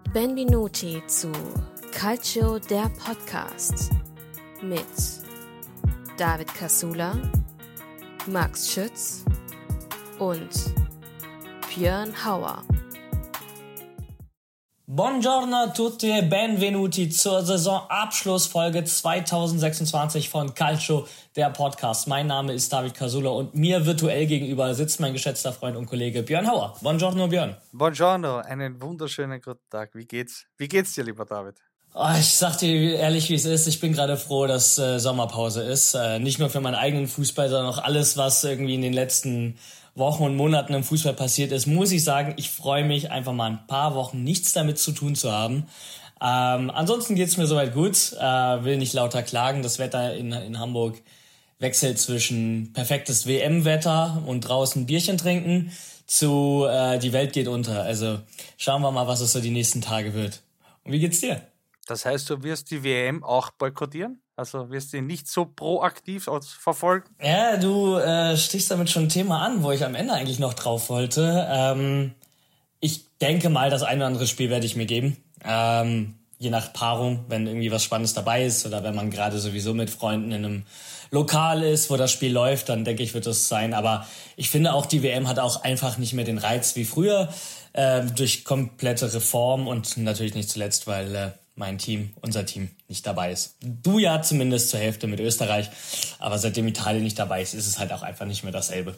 Benvenuti zu Calcio der Podcast mit David Casula, Max Schütz und Björn Hauer. Buongiorno a tutti e benvenuti zur Saisonabschlussfolge 2026 von Calcio, der Podcast. Mein Name ist David Casula und mir virtuell gegenüber sitzt mein geschätzter Freund und Kollege Björn Hauer. Buongiorno, Björn. Buongiorno, einen wunderschönen guten Tag. Wie geht's? Wie geht's dir, lieber David? Ich sag dir ehrlich, wie es ist. Ich bin gerade froh, dass Sommerpause ist. Nicht nur für meinen eigenen Fußball, sondern auch alles, was irgendwie in den letzten Wochen und Monaten im Fußball passiert ist, muss ich sagen, ich freue mich einfach mal ein paar Wochen nichts damit zu tun zu haben. Ansonsten geht's mir soweit gut, will nicht lauter klagen. Das Wetter in Hamburg wechselt zwischen perfektes WM-Wetter und draußen Bierchen trinken zu die Welt geht unter. Also schauen wir mal, was es so die nächsten Tage wird. Und wie geht's dir? Das heißt, du wirst die WM auch boykottieren? Also wirst du ihn nicht so proaktiv verfolgen? Ja, du stichst damit schon ein Thema an, wo ich am Ende eigentlich noch drauf wollte. Ich denke mal, das ein oder andere Spiel werde ich mir geben. Je nach Paarung, wenn irgendwie was Spannendes dabei ist oder wenn man gerade sowieso mit Freunden in einem Lokal ist, wo das Spiel läuft, dann denke ich, wird das sein. Aber ich finde auch, die WM hat auch einfach nicht mehr den Reiz wie früher, durch komplette Reform und natürlich nicht zuletzt, weil mein Team, unser Team, nicht dabei ist. Du ja zumindest zur Hälfte mit Österreich, aber seitdem Italien nicht dabei ist, ist es halt auch einfach nicht mehr dasselbe.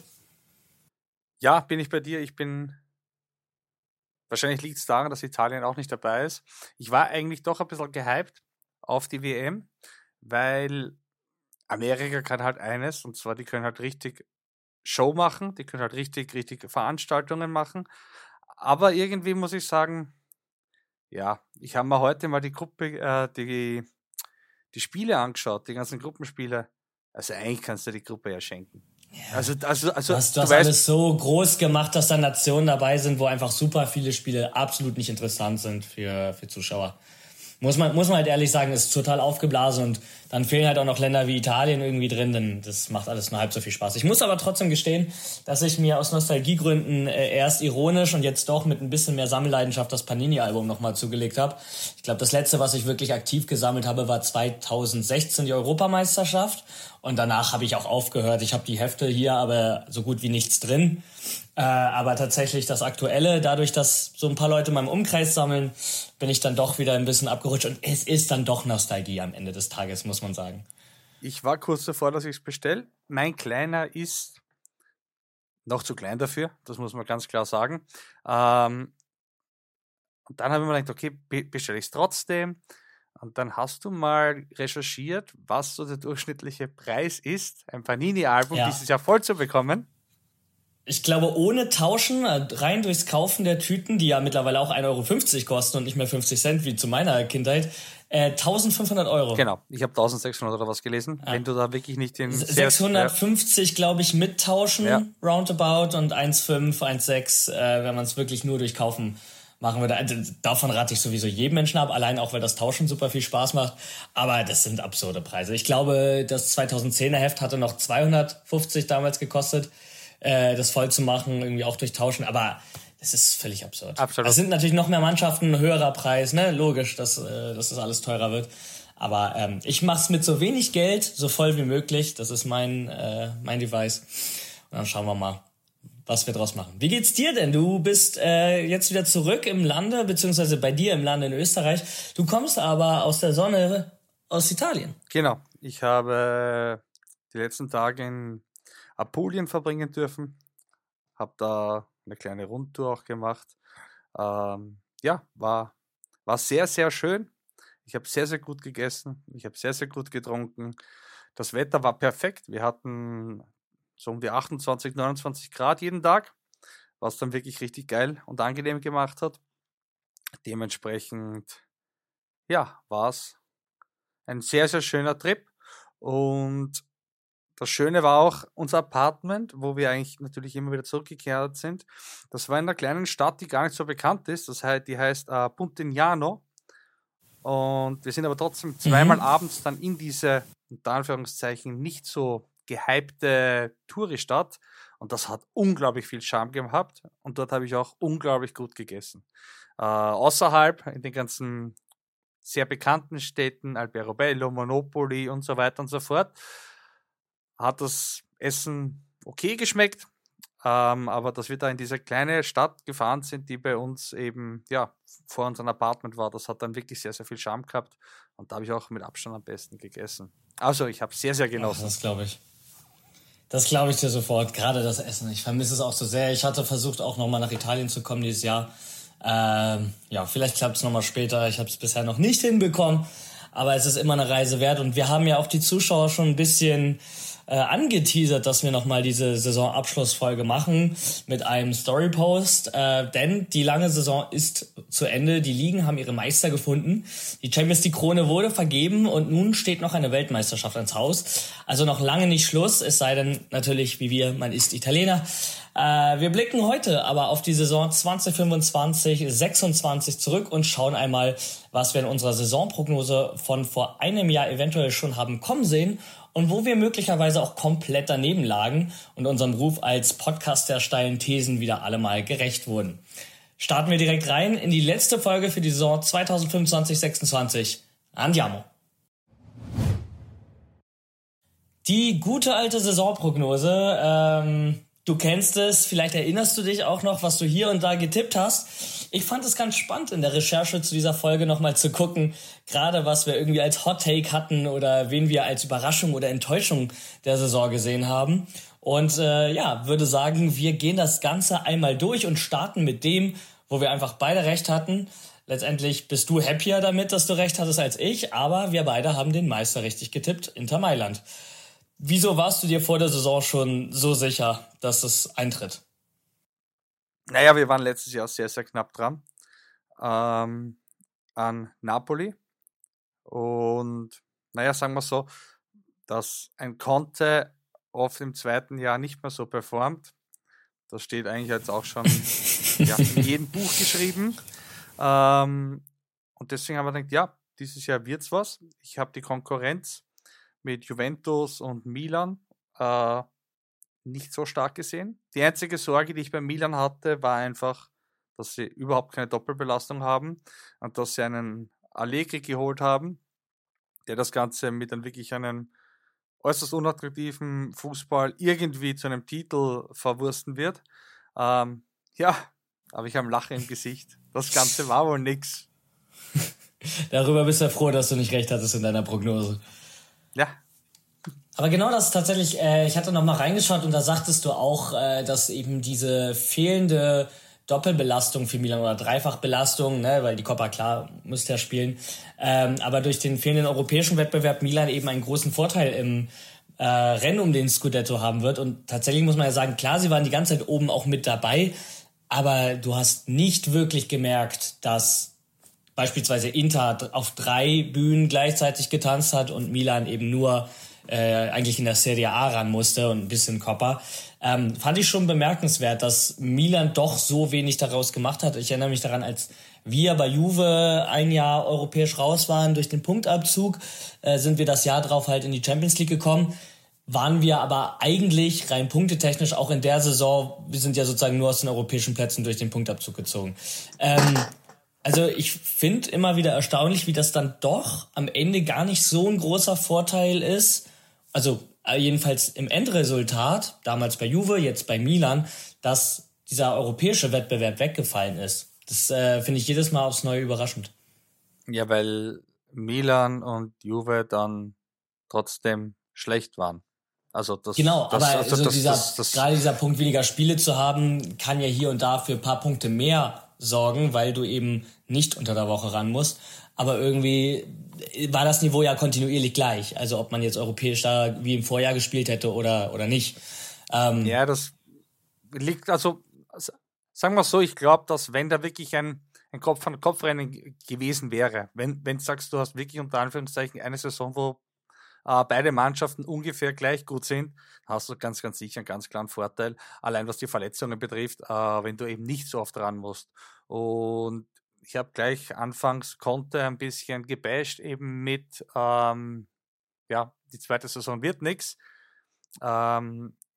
Ja, bin ich bei dir. Wahrscheinlich liegt es daran, dass Italien auch nicht dabei ist. Ich war eigentlich doch ein bisschen gehypt auf die WM, weil Amerika kann halt eines, und zwar die können halt richtig Show machen, die können halt richtig Veranstaltungen machen. Aber irgendwie muss ich sagen, ja, ich habe mir heute mal die Gruppe, die Spiele angeschaut, die ganzen Gruppenspiele. Also eigentlich kannst du die Gruppe ja schenken. Ja. Also Du hast alles so groß gemacht, dass da Nationen dabei sind, wo einfach super viele Spiele absolut nicht interessant sind für Zuschauer. Muss man halt ehrlich sagen, ist total aufgeblasen und dann fehlen halt auch noch Länder wie Italien irgendwie drin, denn das macht alles nur halb so viel Spaß. Ich muss aber trotzdem gestehen, dass ich mir aus Nostalgiegründen erst ironisch und jetzt doch mit ein bisschen mehr Sammelleidenschaft das Panini-Album nochmal zugelegt habe. Ich glaube, das letzte, was ich wirklich aktiv gesammelt habe, war 2016 die Europameisterschaft und danach habe ich auch aufgehört. Ich habe die Hefte hier, aber so gut wie nichts drin. Aber tatsächlich das Aktuelle, dadurch, dass so ein paar Leute in meinem Umkreis sammeln, bin ich dann doch wieder ein bisschen abgerutscht. Und es ist dann doch Nostalgie am Ende des Tages, muss man sagen. Ich war kurz davor, dass ich es bestelle. Mein Kleiner ist noch zu klein dafür, das muss man ganz klar sagen. Und dann habe ich mir gedacht, okay, bestelle ich es trotzdem. Und dann hast du mal recherchiert, was so der durchschnittliche Preis ist, ein Panini-Album dieses Jahr voll zu bekommen. Ich glaube, ohne Tauschen, rein durchs Kaufen der Tüten, die ja mittlerweile auch 1,50 € kosten und nicht mehr 50 Cent wie zu meiner Kindheit, 1.500 €. Genau, ich habe 1.600 oder was gelesen. Ja. Wenn du da wirklich nicht den 650, glaube ich, mit Tauschen, roundabout, und 1,5, 1,6, wenn man es wirklich nur durch Kaufen machen würde. Also, davon rate ich sowieso jedem Menschen ab, allein auch, weil das Tauschen super viel Spaß macht. Aber das sind absurde Preise. Ich glaube, das 2010er Heft hatte noch 250 damals gekostet, das voll zu machen, irgendwie auch durch Tauschen. Aber das ist völlig absurd. Absolut. Es sind natürlich noch mehr Mannschaften, höherer Preis, ne? Logisch, dass das alles teurer wird. Aber ich mache es mit so wenig Geld, so voll wie möglich. Das ist mein Device. Und dann schauen wir mal, was wir draus machen. Wie geht's dir denn? Du bist jetzt wieder zurück im Lande, beziehungsweise bei dir im Lande in Österreich. Du kommst aber aus der Sonne aus Italien. Genau. Ich habe die letzten Tage in Apulien verbringen dürfen. Habe da eine kleine Rundtour auch gemacht. War sehr, sehr schön. Ich habe sehr, sehr gut gegessen. Ich habe sehr, sehr gut getrunken. Das Wetter war perfekt. Wir hatten so um die 28, 29 Grad jeden Tag, was dann wirklich richtig geil und angenehm gemacht hat. Dementsprechend, war es ein sehr, sehr schöner Trip. Und das Schöne war auch unser Apartment, wo wir eigentlich natürlich immer wieder zurückgekehrt sind. Das war in einer kleinen Stadt, die gar nicht so bekannt ist. Die heißt Puntignano. Und wir sind aber trotzdem zweimal abends dann in diese, unter Anführungszeichen, nicht so gehypte Touri-Stadt. Und das hat unglaublich viel Charme gehabt. Und dort habe ich auch unglaublich gut gegessen. Außerhalb, in den ganzen sehr bekannten Städten, Alberobello, Monopoli und so weiter und so fort, hat das Essen okay geschmeckt. Aber dass wir da in diese kleine Stadt gefahren sind, die bei uns eben vor unserem Apartment war, das hat dann wirklich sehr, sehr viel Charme gehabt. Und da habe ich auch mit Abstand am besten gegessen. Also ich habe sehr, sehr genossen. Ach, das glaube ich. Das glaube ich dir sofort, gerade das Essen. Ich vermisse es auch so sehr. Ich hatte versucht, auch nochmal nach Italien zu kommen dieses Jahr. Vielleicht klappt es nochmal später. Ich habe es bisher noch nicht hinbekommen. Aber es ist immer eine Reise wert. Und wir haben ja auch die Zuschauer schon ein bisschen angeteasert, dass wir nochmal diese Saisonabschlussfolge machen mit einem Storypost, denn die lange Saison ist zu Ende, die Ligen haben ihre Meister gefunden, die Champions League Krone wurde vergeben und nun steht noch eine Weltmeisterschaft ans Haus, also noch lange nicht Schluss, es sei denn natürlich, wie wir, man ist Italiener. Wir blicken heute aber auf die Saison 2025/26 zurück und schauen einmal, was wir in unserer Saisonprognose von vor einem Jahr eventuell schon haben kommen sehen und wo wir möglicherweise auch komplett daneben lagen und unserem Ruf als Podcast der steilen Thesen wieder allemal gerecht wurden. Starten wir direkt rein in die letzte Folge für die Saison 2025/26. Andiamo! Die gute alte Saisonprognose, du kennst es, vielleicht erinnerst du dich auch noch, was du hier und da getippt hast. Ich fand es ganz spannend in der Recherche zu dieser Folge nochmal zu gucken, gerade was wir irgendwie als Hot Take hatten oder wen wir als Überraschung oder Enttäuschung der Saison gesehen haben. Und würde sagen, wir gehen das Ganze einmal durch und starten mit dem, wo wir einfach beide recht hatten. Letztendlich bist du happier damit, dass du recht hattest als ich, aber wir beide haben den Meister richtig getippt, Inter Mailand. Wieso warst du dir vor der Saison schon so sicher, dass es eintritt? Naja, wir waren letztes Jahr sehr, sehr knapp dran an Napoli. Und sagen wir so, dass ein Conte oft im zweiten Jahr nicht mehr so performt. Das steht eigentlich jetzt auch schon in jedem Buch geschrieben. Und deswegen haben wir gedacht, dieses Jahr wird's was. Ich habe die Konkurrenz mit Juventus und Milan nicht so stark gesehen. Die einzige Sorge, die ich bei Milan hatte, war einfach, dass sie überhaupt keine Doppelbelastung haben und dass sie einen Allegri geholt haben, der das Ganze mit einem äußerst unattraktiven Fußball irgendwie zu einem Titel verwursten wird. Aber ich habe ein Lachen im Gesicht. Das Ganze war wohl nix. Darüber bist du froh, dass du nicht recht hattest in deiner Prognose. Ja. Aber genau das ist tatsächlich, ich hatte noch mal reingeschaut und da sagtest du auch, dass eben diese fehlende Doppelbelastung für Milan oder Dreifachbelastung, ne, weil die Coppa, klar, müsste ja spielen, aber durch den fehlenden europäischen Wettbewerb Milan eben einen großen Vorteil im Rennen um den Scudetto haben wird. Und tatsächlich muss man ja sagen, klar, sie waren die ganze Zeit oben auch mit dabei, aber du hast nicht wirklich gemerkt, dass beispielsweise Inter auf 3 Bühnen gleichzeitig getanzt hat und Milan eben nur eigentlich in der Serie A ran musste und ein bisschen Coppa. Fand ich schon bemerkenswert, dass Milan doch so wenig daraus gemacht hat. Ich erinnere mich daran, als wir bei Juve ein Jahr europäisch raus waren durch den Punktabzug, sind wir das Jahr drauf halt in die Champions League gekommen. Waren wir aber eigentlich rein punktetechnisch auch in der Saison, wir sind ja sozusagen nur aus den europäischen Plätzen durch den Punktabzug gezogen. Also ich finde immer wieder erstaunlich, wie das dann doch am Ende gar nicht so ein großer Vorteil ist. Also jedenfalls im Endresultat, damals bei Juve, jetzt bei Milan, dass dieser europäische Wettbewerb weggefallen ist. Das finde ich jedes Mal aufs Neue überraschend. Ja, weil Milan und Juve dann trotzdem schlecht waren. Also das, genau, das, aber also gerade dieser Punkt, weniger Spiele zu haben, kann ja hier und da für ein paar Punkte mehr sorgen, weil du eben nicht unter der Woche ran musst. Aber irgendwie war das Niveau ja kontinuierlich gleich. Also ob man jetzt europäisch da wie im Vorjahr gespielt hätte oder nicht. Ja, das liegt, also sagen wir so, ich glaube, dass wenn da wirklich ein Kopf-an-Kopf-Rennen gewesen wäre, wenn du sagst, du hast wirklich unter Anführungszeichen eine Saison, wo beide Mannschaften ungefähr gleich gut sind, hast du ganz, ganz sicher einen ganz klaren Vorteil, allein was die Verletzungen betrifft, wenn du eben nicht so oft ran musst. Und ich habe gleich anfangs Conte ein bisschen gebasht, eben mit, die zweite Saison wird nix.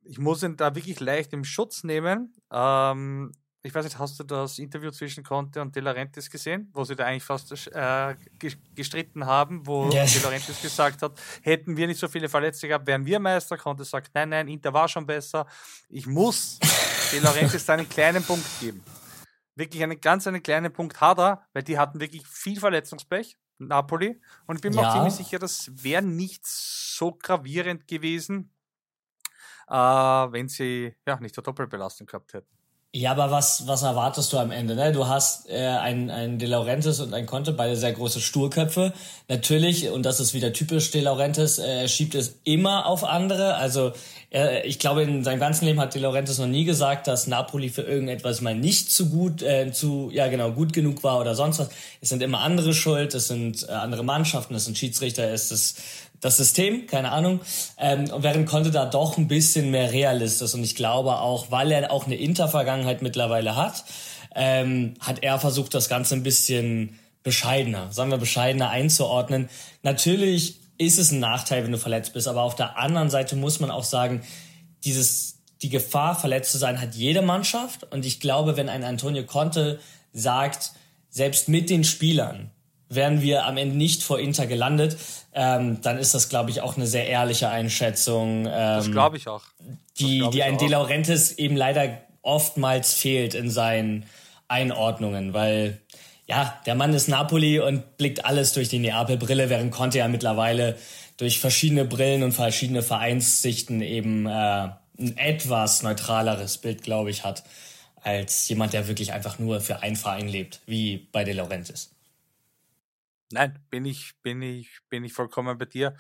ich muss ihn da wirklich leicht im Schutz nehmen. Ich weiß nicht, hast du das Interview zwischen Conte und De Laurentiis gesehen, wo sie da eigentlich fast gestritten haben, wo De Laurentiis gesagt hat, hätten wir nicht so viele Verletzte gehabt, wären wir Meister. Conte sagt, nein, Inter war schon besser. Ich muss De Laurentiis da einen kleinen Punkt geben. Wirklich einen kleinen Punkt hat er, weil die hatten wirklich viel Verletzungspech, Napoli. Und ich bin mir auch ziemlich sicher, das wäre nicht so gravierend gewesen, wenn sie nicht eine Doppelbelastung gehabt hätten. Ja, aber was erwartest du am Ende? Ne? Du hast einen De Laurentiis und einen Conte, beide sehr große Sturköpfe. Natürlich, und das ist wieder typisch De Laurentiis, schiebt es immer auf andere. Also ich glaube, in seinem ganzen Leben hat De Laurentiis noch nie gesagt, dass Napoli für irgendetwas mal nicht gut genug war oder sonst was. Es sind immer andere schuld, es sind andere Mannschaften, es sind Schiedsrichter, es ist das System, keine Ahnung. Während Conte da doch ein bisschen mehr Realist ist. Und ich glaube auch, weil er auch eine Inter-Vergangenheit mittlerweile hat er versucht, das Ganze ein bisschen bescheidener einzuordnen. Natürlich ist es ein Nachteil, wenn du verletzt bist, aber auf der anderen Seite muss man auch sagen, die Gefahr, verletzt zu sein, hat jede Mannschaft. Und ich glaube, wenn ein Antonio Conte sagt, selbst mit den Spielern wären wir am Ende nicht vor Inter gelandet, dann ist das, glaube ich, auch eine sehr ehrliche Einschätzung. Das glaube ich auch. Die ein De Laurentiis eben leider oftmals fehlt in seinen Einordnungen, weil der Mann ist Napoli und blickt alles durch die Neapel-Brille, während Conte ja mittlerweile durch verschiedene Brillen und verschiedene Vereinssichten eben ein etwas neutraleres Bild, glaube ich, hat, als jemand, der wirklich einfach nur für einen Verein lebt, wie bei De Laurentiis. Nein, bin ich vollkommen bei dir.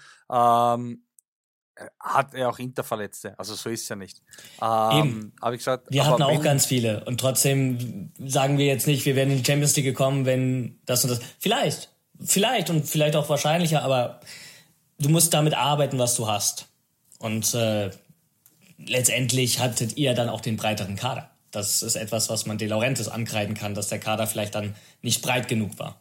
Hat er auch Interverletzte, also so ist er nicht. Eben. Habe ich gesagt, wir hatten auch ganz viele und trotzdem sagen wir jetzt nicht, wir wären in die Champions League gekommen, wenn das und das. Vielleicht und vielleicht auch wahrscheinlicher, aber du musst damit arbeiten, was du hast. Und letztendlich hattet ihr dann auch den breiteren Kader. Das ist etwas, was man De Laurentiis ankreiden kann, dass der Kader vielleicht dann nicht breit genug war.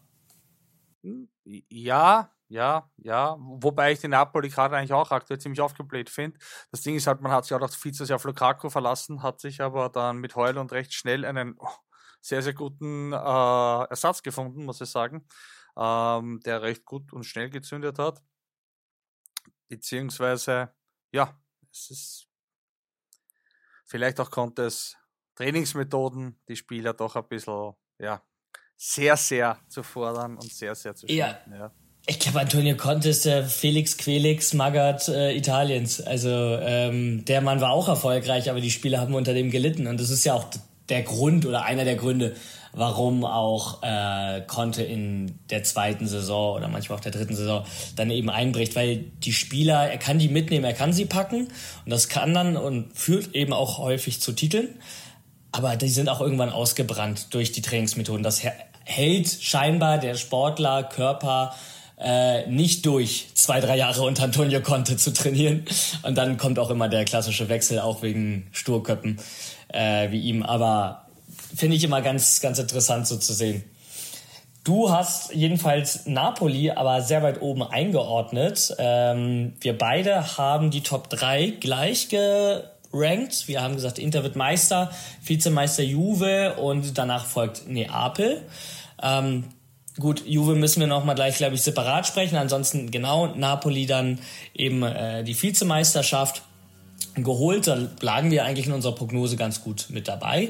Ja, wobei ich den Napoli-Kader eigentlich auch aktuell ziemlich aufgebläht finde. Das Ding ist halt, man hat sich auch das Vizes auf Lukaku verlassen, hat sich aber dann mit Heuland recht schnell einen sehr, sehr guten Ersatz gefunden, muss ich sagen, der recht gut und schnell gezündet hat. Beziehungsweise, es ist vielleicht auch Contes Trainingsmethoden, die Spieler doch ein bisschen, sehr, sehr zu fordern und sehr, sehr zu schinden. Ja. Ich glaube, Antonio Conte ist der Felix Magath Italiens. Also der Mann war auch erfolgreich, aber die Spieler haben unter dem gelitten. Und das ist ja auch der Grund oder einer der Gründe, warum auch Conte in der zweiten Saison oder manchmal auch der dritten Saison dann eben einbricht. Weil die Spieler, er kann die mitnehmen, er kann sie packen. Und das kann dann und führt eben auch häufig zu Titeln. Aber die sind auch irgendwann ausgebrannt durch die Trainingsmethoden. Das hält scheinbar der Sportler, Körper nicht durch, 2-3 Jahre unter Antonio Conte zu trainieren. Und dann kommt auch immer der klassische Wechsel, auch wegen Sturköppen wie ihm. Aber finde ich immer ganz, ganz interessant so zu sehen. Du hast jedenfalls Napoli aber sehr weit oben eingeordnet. Wir beide haben die Top 3 gleich gerankt. Wir haben gesagt, Inter wird Meister, Vizemeister Juve und danach folgt Neapel. Gut, Juve müssen wir noch mal gleich, glaube ich, separat sprechen. Ansonsten genau, Napoli dann eben die Vizemeisterschaft geholt. Da lagen wir eigentlich in unserer Prognose ganz gut mit dabei.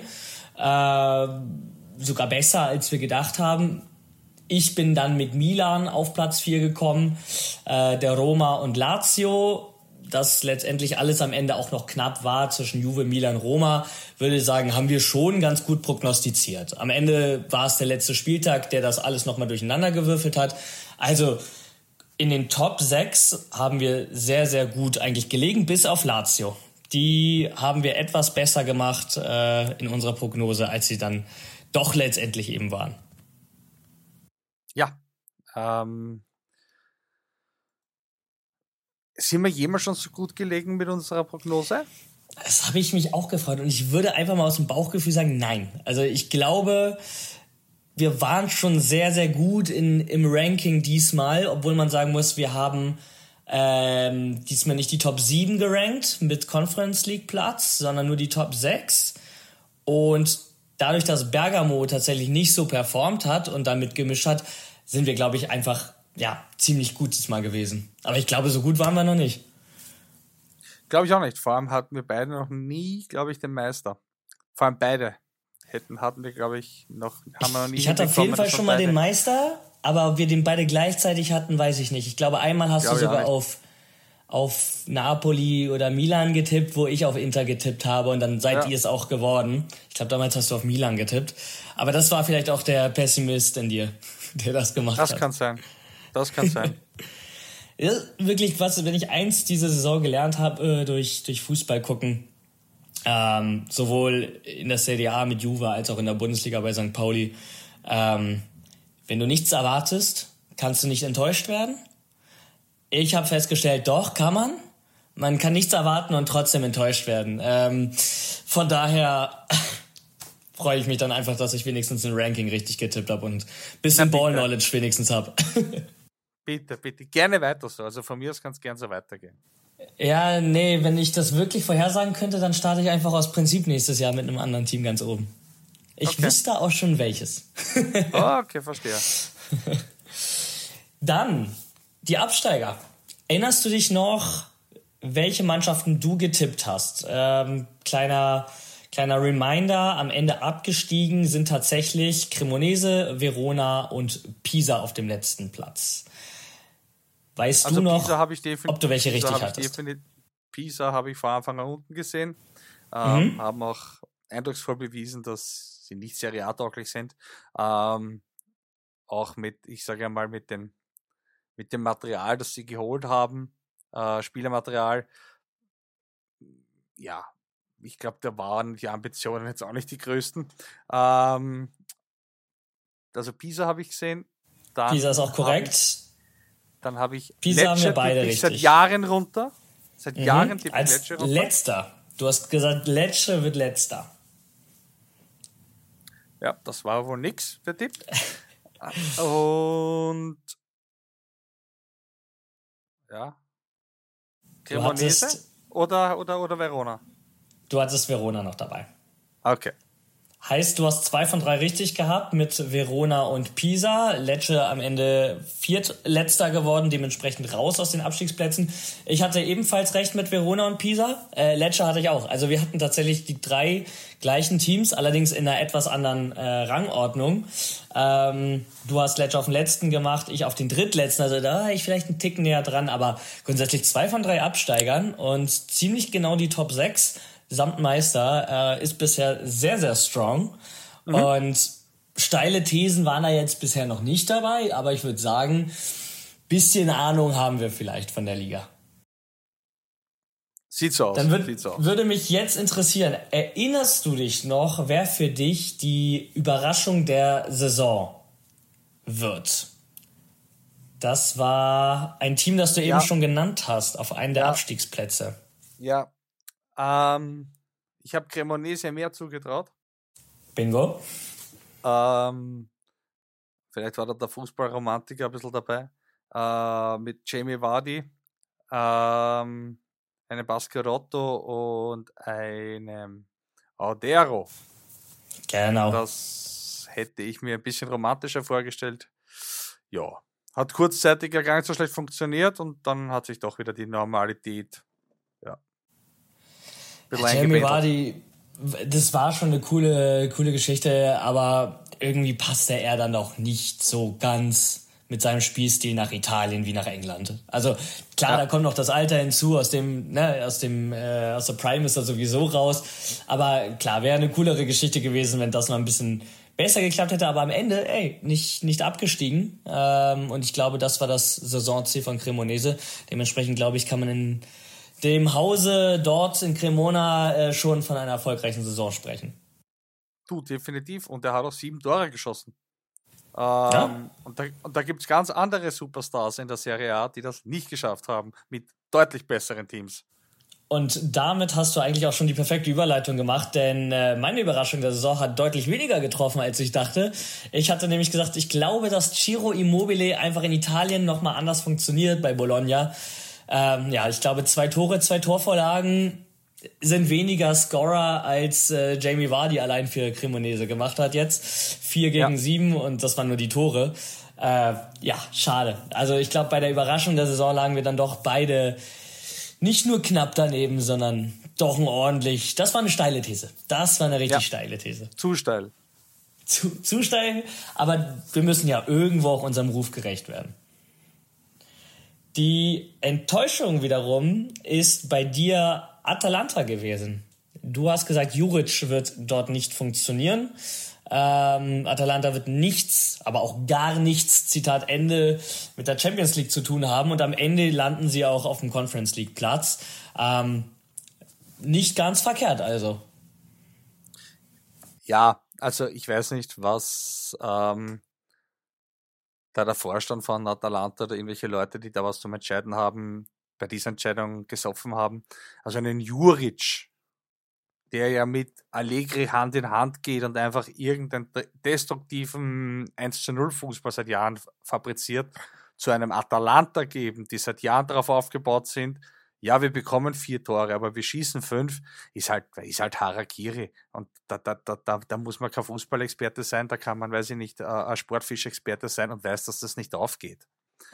Sogar besser, als wir gedacht haben. Ich bin dann mit Milan auf Platz 4 gekommen, der Roma und Lazio. Dass letztendlich alles am Ende auch noch knapp war zwischen Juve, Milan, Roma, würde ich sagen, haben wir schon ganz gut prognostiziert. Am Ende war es der letzte Spieltag, der das alles nochmal durcheinander gewürfelt hat. Also in den Top 6 haben wir sehr, sehr gut eigentlich gelegen, bis auf Lazio. Die haben wir etwas besser gemacht in unserer Prognose, als sie dann doch letztendlich eben waren. Ja, sind wir jemals schon so gut gelegen mit unserer Prognose? Das habe ich mich auch gefragt und ich würde einfach mal aus dem Bauchgefühl sagen, nein. Also ich glaube, wir waren schon sehr, sehr gut im Ranking diesmal, obwohl man sagen muss, wir haben Diesmal nicht die Top 7 gerankt mit Conference League Platz, sondern nur die Top 6. Und dadurch, dass Bergamo tatsächlich nicht so performt hat und damit gemischt hat, sind wir, glaube ich, einfach ziemlich gut diesmal gewesen. Aber ich glaube, so gut waren wir noch nicht. Glaube ich auch nicht. Vor allem hatten wir beide noch nie, glaube ich, den Meister. Vor allem beide hatten wir, glaube ich, haben wir noch nie. Ich hatte auf jeden Fall schon mal den Meister, aber ob wir den beide gleichzeitig hatten, weiß ich nicht. Ich glaube, einmal hast du sogar auf Napoli oder Milan getippt, wo ich auf Inter getippt habe und dann seid ihr es auch geworden. Ich glaube, damals hast du auf Milan getippt. Aber das war vielleicht auch der Pessimist in dir, der das gemacht hat. Das kann sein. Ja, wirklich, wenn ich eins diese Saison gelernt habe durch Fußball gucken, sowohl in der Serie A mit Juve als auch in der Bundesliga bei St. Pauli, wenn du nichts erwartest, kannst du nicht enttäuscht werden. Ich habe festgestellt, doch, kann man. Man kann nichts erwarten und trotzdem enttäuscht werden. Von daher freue ich mich dann einfach, dass ich wenigstens ein Ranking richtig getippt habe und ein bisschen Ball-Knowledge wenigstens habe. Bitte, gerne weiter so. Also von mir aus kann es gerne so weitergehen. Ja, nee, wenn ich das wirklich vorhersagen könnte, dann starte ich einfach aus Prinzip nächstes Jahr mit einem anderen Team ganz oben. Ich wüsste auch schon welches. Okay, verstehe. Dann die Absteiger. Erinnerst du dich noch, welche Mannschaften du getippt hast? Kleiner Reminder, am Ende abgestiegen sind tatsächlich Cremonese, Verona und Pisa auf dem letzten Platz. Weißt du noch, ob du welche richtig hattest? Pisa habe ich von Anfang an unten gesehen. Haben auch eindrucksvoll bewiesen, dass sie nicht Serie A-tauglich sind. Auch mit dem Material, das sie geholt haben, Spielermaterial. Ja, ich glaube, da waren die Ambitionen jetzt auch nicht die größten. Also Pisa habe ich gesehen. Pisa ist auch korrekt. Dann habe ich Pisa haben wir beide richtig. Seit Jahren runter. Seit Jahren tippe ich als Lecce runter. Letzter. Du hast gesagt, Lecce wird letzter. Ja, das war wohl nix, der Tipp. Und ja. Cremonese oder Verona? Du hattest Verona noch dabei. Okay. Heißt, du hast 2 von 3 richtig gehabt mit Verona und Pisa. Lecce am Ende viertletzter geworden, dementsprechend raus aus den Abstiegsplätzen. Ich hatte ebenfalls recht mit Verona und Pisa. Lecce hatte ich auch. Also wir hatten tatsächlich die 3 gleichen Teams, allerdings in einer etwas anderen Rangordnung. Du hast Lecce auf den letzten gemacht, ich auf den drittletzten. Also da war ich vielleicht einen Ticken näher dran, aber grundsätzlich 2 von 3 Absteigern und ziemlich genau die Top 6. Samt Meister ist bisher sehr, sehr strong. Und steile Thesen waren da jetzt bisher noch nicht dabei, aber ich würde sagen, bisschen Ahnung haben wir vielleicht von der Liga. Sieht so aus. Dann würde mich jetzt interessieren, erinnerst du dich noch, wer für dich die Überraschung der Saison wird? Das war ein Team, das du eben schon genannt hast, auf einen der Abstiegsplätze. Ja. Ich habe Cremonese mehr zugetraut. Bingo. Vielleicht war da der Fußballromantiker ein bisschen dabei. Mit Jamie Vardy, einem Bascarotto und einem Audero. Genau. Das hätte ich mir ein bisschen romantischer vorgestellt. Ja, hat kurzzeitig ja gar nicht so schlecht funktioniert und dann hat sich doch wieder die Normalität Jamie Vardy, das war schon eine coole Geschichte, aber irgendwie passte er dann doch nicht so ganz mit seinem Spielstil nach Italien wie nach England. Also klar, da kommt noch das Alter hinzu, aus der Prime ist er sowieso raus, aber klar, wäre eine coolere Geschichte gewesen, wenn das noch ein bisschen besser geklappt hätte, aber am Ende, nicht abgestiegen. Und ich glaube, das war das Saisonziel von Cremonese. Dementsprechend, glaube ich, kann man in dem Hause dort in Cremona schon von einer erfolgreichen Saison sprechen. Du, definitiv. Und er hat auch 7 Tore geschossen. Und da gibt es ganz andere Superstars in der Serie A, die das nicht geschafft haben, mit deutlich besseren Teams. Und damit hast du eigentlich auch schon die perfekte Überleitung gemacht, denn meine Überraschung der Saison hat deutlich weniger getroffen, als ich dachte. Ich hatte nämlich gesagt, ich glaube, dass Ciro Immobile einfach in Italien nochmal anders funktioniert bei Bologna. Ja, ich glaube 2 Tore, 2 Torvorlagen sind weniger Scorer als Jamie Vardy allein für Cremonese gemacht hat jetzt. 4 gegen 7 und das waren nur die Tore. Ja, schade. Also ich glaube, bei der Überraschung der Saison lagen wir dann doch beide nicht nur knapp daneben, sondern doch ein ordentlich... Das war eine steile These. Das war eine richtig steile These. Zu steil. Zu steil, aber wir müssen ja irgendwo auch unserem Ruf gerecht werden. Die Enttäuschung wiederum ist bei dir Atalanta gewesen. Du hast gesagt, Juric wird dort nicht funktionieren. Atalanta wird nichts, aber auch gar nichts, Zitat Ende, mit der Champions League zu tun haben. Und am Ende landen sie auch auf dem Conference League Platz. Nicht ganz verkehrt also. Ja, also ich weiß nicht, was da der Vorstand von Atalanta oder irgendwelche Leute, die da was zum Entscheiden haben, bei dieser Entscheidung gesoffen haben. Also einen Juric, der ja mit Allegri Hand in Hand geht und einfach irgendeinen destruktiven 1:0 Fußball seit Jahren fabriziert, zu einem Atalanta geben, die seit Jahren darauf aufgebaut sind, ja, wir bekommen 4 Tore, aber wir schießen 5, ist halt Harakiri. Und da muss man kein Fußballexperte sein, da kann man, weiß ich nicht, ein Sportfischexperte sein und weiß, dass das nicht aufgeht.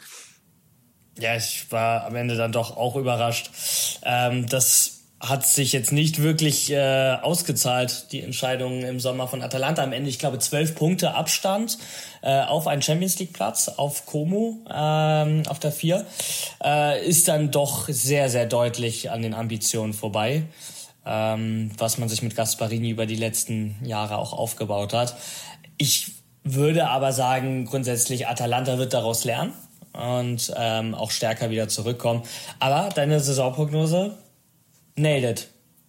Ja, ich war am Ende dann doch auch überrascht. Das hat sich jetzt nicht wirklich ausgezahlt, die Entscheidung im Sommer von Atalanta. Am Ende, ich glaube, 12 Punkte Abstand auf einen Champions-League-Platz, auf Como, auf der 4, ist dann doch sehr, sehr deutlich an den Ambitionen vorbei, was man sich mit Gasparini über die letzten Jahre auch aufgebaut hat. Ich würde aber sagen, grundsätzlich, Atalanta wird daraus lernen und auch stärker wieder zurückkommen. Aber deine Saisonprognose? Nailed it.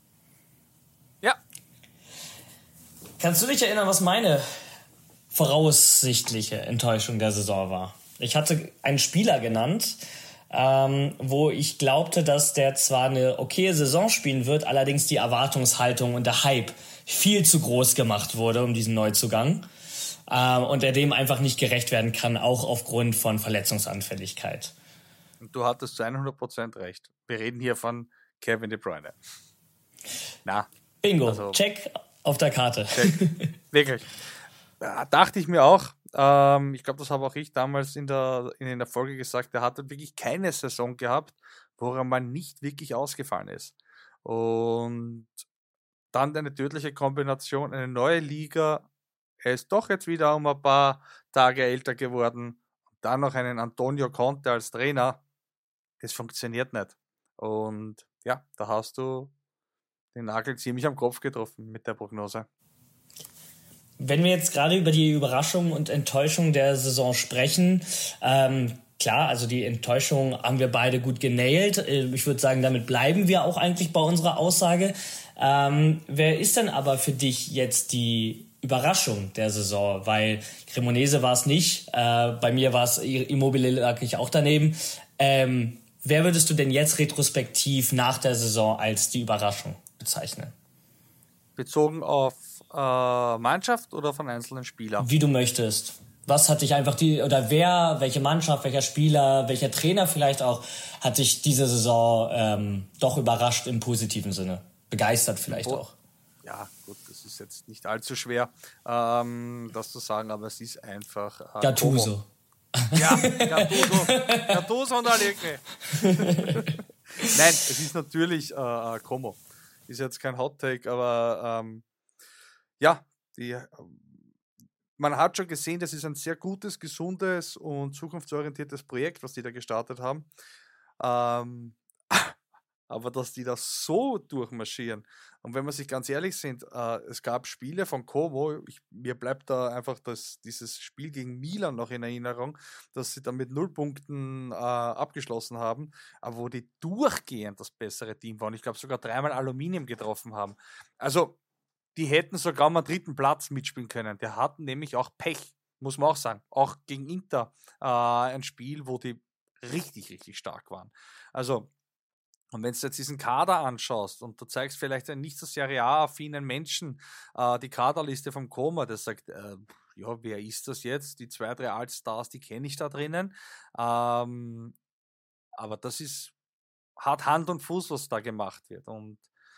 Ja. Kannst du dich erinnern, was meine voraussichtliche Enttäuschung der Saison war? Ich hatte einen Spieler genannt, wo ich glaubte, dass der zwar eine okaye Saison spielen wird, allerdings die Erwartungshaltung und der Hype viel zu groß gemacht wurde um diesen Neuzugang und er dem einfach nicht gerecht werden kann, auch aufgrund von Verletzungsanfälligkeit. Und du hattest zu 100% recht. Wir reden hier von Kevin De Bruyne. Na. Bingo, also, check auf der Karte. Check. Wirklich. Da dachte ich mir auch, ich glaube, das habe auch ich damals in der Folge gesagt, der hat wirklich keine Saison gehabt, wo er mal nicht wirklich ausgefallen ist. Und dann eine tödliche Kombination, eine neue Liga. Er ist doch jetzt wieder um ein paar Tage älter geworden. Dann noch einen Antonio Conte als Trainer. Das funktioniert nicht. Und ja, da hast du den Nagel ziemlich am Kopf getroffen mit der Prognose. Wenn wir jetzt gerade über die Überraschung und Enttäuschung der Saison sprechen, klar, also die Enttäuschung haben wir beide gut genailt. Ich würde sagen, damit bleiben wir auch eigentlich bei unserer Aussage. Wer ist denn aber für dich jetzt die Überraschung der Saison? Weil Cremonese war es nicht, bei mir war es Immobile, lag ich auch daneben. Wer würdest du denn jetzt retrospektiv nach der Saison als die Überraschung bezeichnen? Bezogen auf Mannschaft oder von einzelnen Spielern? Wie du möchtest. Was hat dich einfach welche Mannschaft, welcher Spieler, welcher Trainer vielleicht auch, hat dich diese Saison doch überrascht im positiven Sinne? Begeistert vielleicht auch? Ja, gut, das ist jetzt nicht allzu schwer, das zu sagen, aber es ist einfach Gattuso. Ja, Gattuso und Allegri. Nein, es ist natürlich Como. Ist jetzt kein Hot Take, aber ja, man hat schon gesehen, das ist ein sehr gutes, gesundes und zukunftsorientiertes Projekt, was die da gestartet haben. Aber dass die das so durchmarschieren. Und wenn wir sich ganz ehrlich sind, es gab Spiele von Como, mir bleibt da einfach dieses Spiel gegen Milan noch in Erinnerung, dass sie dann mit 0 Punkten abgeschlossen haben, aber wo die durchgehend das bessere Team waren. Ich glaube sogar 3-mal Aluminium getroffen haben. Also die hätten sogar mal 3. Platz mitspielen können. Die hatten nämlich auch Pech, muss man auch sagen. Auch gegen Inter ein Spiel, wo die richtig, richtig stark waren. Also und wenn du jetzt diesen Kader anschaust und du zeigst vielleicht einen nicht so Serie A-affinen Menschen die Kaderliste vom Como, der sagt, ja, wer ist das jetzt? Die 2, 3 Altstars, die kenne ich da drinnen. Aber das ist hat Hand und Fuß, was da gemacht wird. Und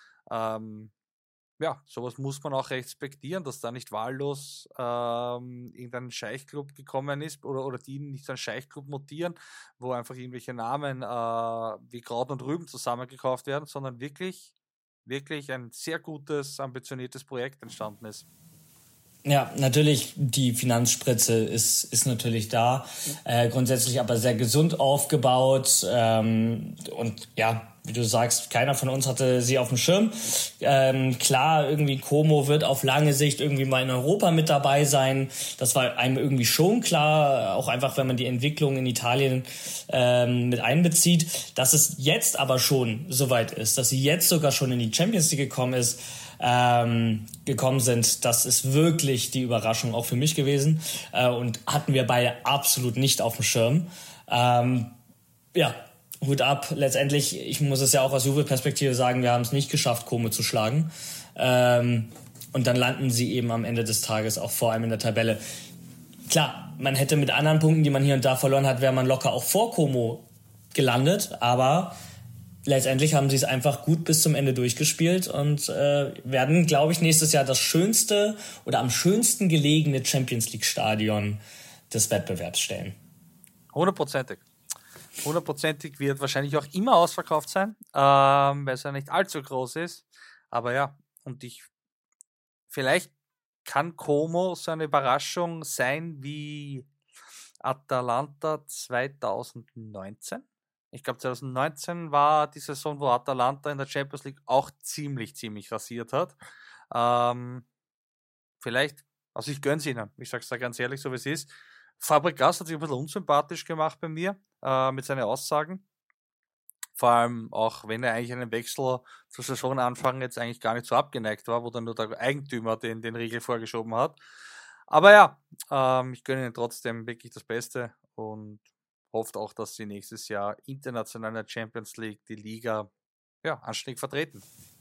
sowas muss man auch respektieren, dass da nicht wahllos irgendein Scheichclub gekommen ist oder die nicht so einen Scheichclub mutieren, wo einfach irgendwelche Namen wie Kraut und Rüben zusammengekauft werden, sondern wirklich ein sehr gutes, ambitioniertes Projekt entstanden ist. Ja, natürlich, die Finanzspritze ist natürlich da, grundsätzlich aber sehr gesund aufgebaut und ja, wie du sagst, keiner von uns hatte sie auf dem Schirm. Klar, irgendwie Como wird auf lange Sicht irgendwie mal in Europa mit dabei sein. Das war einem irgendwie schon klar, auch einfach, wenn man die Entwicklung in Italien mit einbezieht. Dass es jetzt aber schon soweit ist, dass sie jetzt sogar schon in die Champions League gekommen sind, das ist wirklich die Überraschung auch für mich gewesen und hatten wir beide absolut nicht auf dem Schirm. Hut ab, letztendlich, ich muss es ja auch aus Juve-Perspektive sagen, wir haben es nicht geschafft, Como zu schlagen. Und dann landen sie eben am Ende des Tages auch vor allem in der Tabelle. Klar, man hätte mit anderen Punkten, die man hier und da verloren hat, wäre man locker auch vor Como gelandet, aber letztendlich haben sie es einfach gut bis zum Ende durchgespielt und werden, glaube ich, nächstes Jahr das schönste oder am schönsten gelegene Champions-League-Stadion des Wettbewerbs stellen. 100%. 100% wird wahrscheinlich auch immer ausverkauft sein, weil es ja nicht allzu groß ist. Aber ja, vielleicht kann Como so eine Überraschung sein wie Atalanta 2019. Ich glaube, 2019 war die Saison, wo Atalanta in der Champions League auch ziemlich rasiert hat. Vielleicht, also ich gönn's ihnen, ich sag's da ganz ehrlich, so wie es ist. Fabregas hat sich ein bisschen unsympathisch gemacht bei mir mit seinen Aussagen. Vor allem auch, wenn er eigentlich einen Wechsel zur Saisonanfang jetzt eigentlich gar nicht so abgeneigt war, wo dann nur der Eigentümer den Riegel vorgeschoben hat. Aber ja, ich gönne ihnen trotzdem wirklich das Beste und hofft auch, dass sie nächstes Jahr international in der Champions League die Liga anständig vertreten.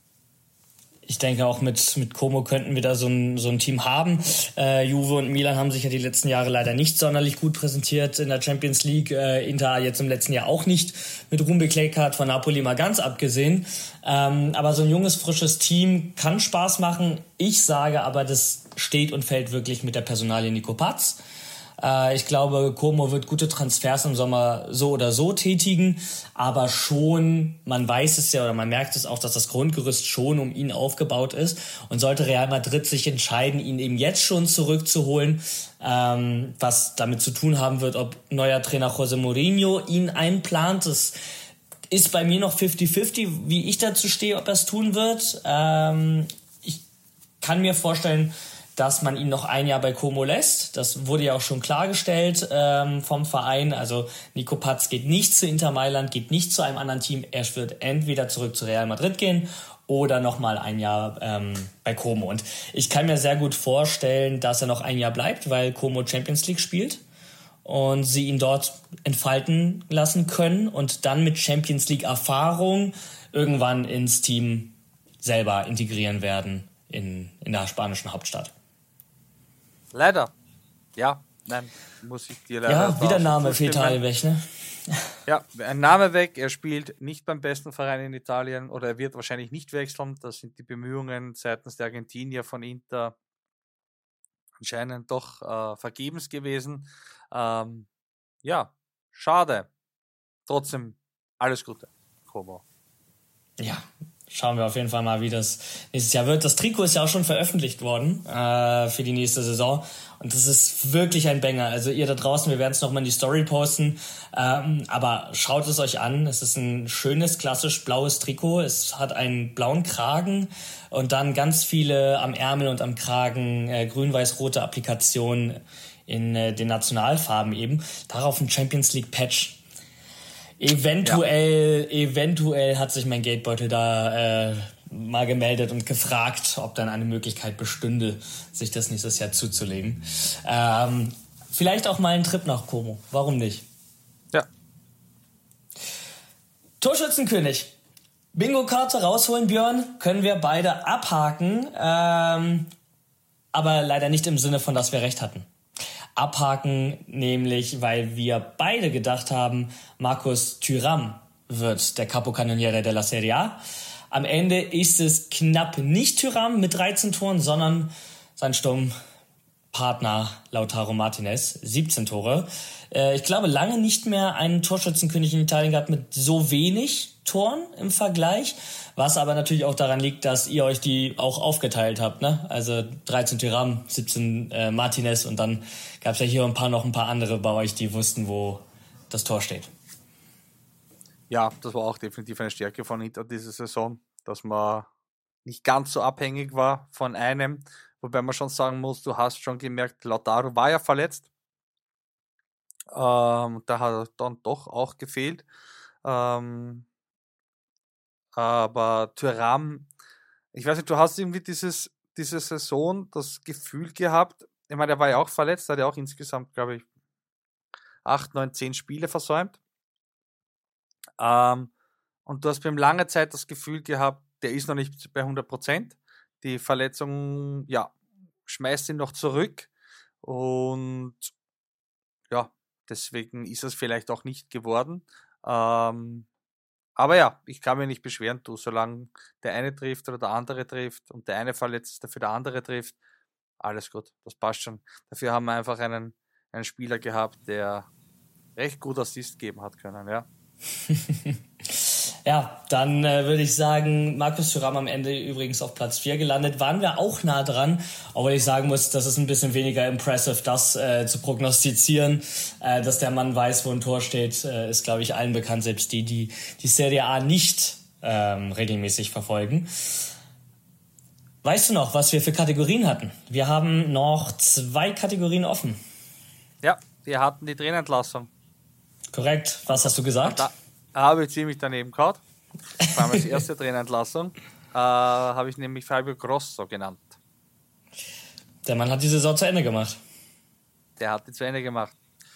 Ich denke, auch mit Como könnten wir da so ein Team haben. Juve und Milan haben sich ja die letzten Jahre leider nicht sonderlich gut präsentiert in der Champions League. Inter jetzt im letzten Jahr auch nicht, mit Ruhm bekleckert, von Napoli mal ganz abgesehen. Aber so ein junges, frisches Team kann Spaß machen. Ich sage aber, das steht und fällt wirklich mit der Personalie Nico Paz. Ich glaube, Como wird gute Transfers im Sommer so oder so tätigen, aber schon, man weiß es ja oder man merkt es auch, dass das Grundgerüst schon um ihn aufgebaut ist und sollte Real Madrid sich entscheiden, ihn eben jetzt schon zurückzuholen, was damit zu tun haben wird, ob neuer Trainer José Mourinho ihn einplant. Das ist bei mir noch 50-50, wie ich dazu stehe, ob er es tun wird. Ich kann mir vorstellen, dass man ihn noch ein Jahr bei Como lässt. Das wurde ja auch schon klargestellt vom Verein. Also Nico Paz geht nicht zu Inter Mailand, geht nicht zu einem anderen Team. Er wird entweder zurück zu Real Madrid gehen oder nochmal ein Jahr bei Como. Und ich kann mir sehr gut vorstellen, dass er noch ein Jahr bleibt, weil Como Champions League spielt und sie ihn dort entfalten lassen können und dann mit Champions League Erfahrung irgendwann ins Team selber integrieren werden in der spanischen Hauptstadt. Leider. Ja, nein, muss ich dir leider. Ja, wieder Name für Italien weg, ne? Ja, ein Name weg. Er spielt nicht beim besten Verein in Italien oder er wird wahrscheinlich nicht wechseln. Das sind die Bemühungen seitens der Argentinier von Inter anscheinend doch vergebens gewesen. Ja, schade. Trotzdem alles Gute, Como. Ja, schauen wir auf jeden Fall mal, wie das nächstes Jahr wird. Das Trikot ist ja auch schon veröffentlicht worden für die nächste Saison. Und das ist wirklich ein Banger. Also ihr da draußen, wir werden es nochmal in die Story posten. Aber schaut es euch an. Es ist ein schönes, klassisch blaues Trikot. Es hat einen blauen Kragen und dann ganz viele am Ärmel und am Kragen grün-weiß-rote Applikationen in den Nationalfarben eben. Darauf ein Champions League Patch. Eventuell hat sich mein Geldbeutel da mal gemeldet und gefragt, ob dann eine Möglichkeit bestünde, sich das nächstes Jahr zuzulegen. Vielleicht auch mal einen Trip nach Como. Warum nicht? Ja. Torschützenkönig. Bingo-Karte rausholen, Björn. Können wir beide abhaken. Aber leider nicht im Sinne von, dass wir recht hatten. Abhaken, nämlich weil wir beide gedacht haben, Marcus Thuram wird der Capocannoniere della Serie A. Am Ende ist es knapp nicht Thuram mit 13 Toren, sondern sein Sturmpartner Lautaro Martinez, 17 Tore. Ich glaube, lange nicht mehr einen Torschützenkönig in Italien gehabt mit so wenig Toren im Vergleich, was aber natürlich auch daran liegt, dass ihr euch die auch aufgeteilt habt, ne? Also 13 Thuram, 17 Martinez und dann gab es ja hier noch ein paar andere bei euch, die wussten, wo das Tor steht. Ja, das war auch definitiv eine Stärke von Inter diese Saison, dass man nicht ganz so abhängig war von einem, wobei man schon sagen muss, du hast schon gemerkt, Lautaro war ja verletzt. Da hat er dann doch auch gefehlt. Aber Thuram, ich weiß nicht, du hast irgendwie diese Saison das Gefühl gehabt, ich meine, er war ja auch verletzt, hat ja auch insgesamt, glaube ich, 8, 9, 10 Spiele versäumt. Und du hast beim lange Zeit das Gefühl gehabt, der ist noch nicht bei 100%. Die Verletzung, ja, schmeißt ihn noch zurück. Und ja, deswegen ist es vielleicht auch nicht geworden. Aber ja, ich kann mich nicht beschweren, solange der eine trifft oder der andere trifft und der eine verletzt ist, dafür der andere trifft, alles gut, das passt schon. Dafür haben wir einfach einen Spieler gehabt, der recht gut Assist geben hat können, ja. Ja, dann würde ich sagen, Marcus Thuram am Ende übrigens auf Platz 4 gelandet. Waren wir auch nah dran, obwohl ich sagen muss, das ist ein bisschen weniger impressive, das zu prognostizieren. Dass der Mann weiß, wo ein Tor steht, ist, glaube ich, allen bekannt, selbst die Serie A nicht regelmäßig verfolgen. Weißt du noch, was wir für Kategorien hatten? Wir haben noch 2 Kategorien offen. Ja, wir hatten die Trainerentlassung. Korrekt. Was hast du gesagt? Da habe ich ziemlich daneben gehauen. Vor allem als erste Trainerentlassung habe ich nämlich Fabio Grosso genannt. Der Mann hat die Saison zu Ende gemacht. Der hat die zu Ende gemacht.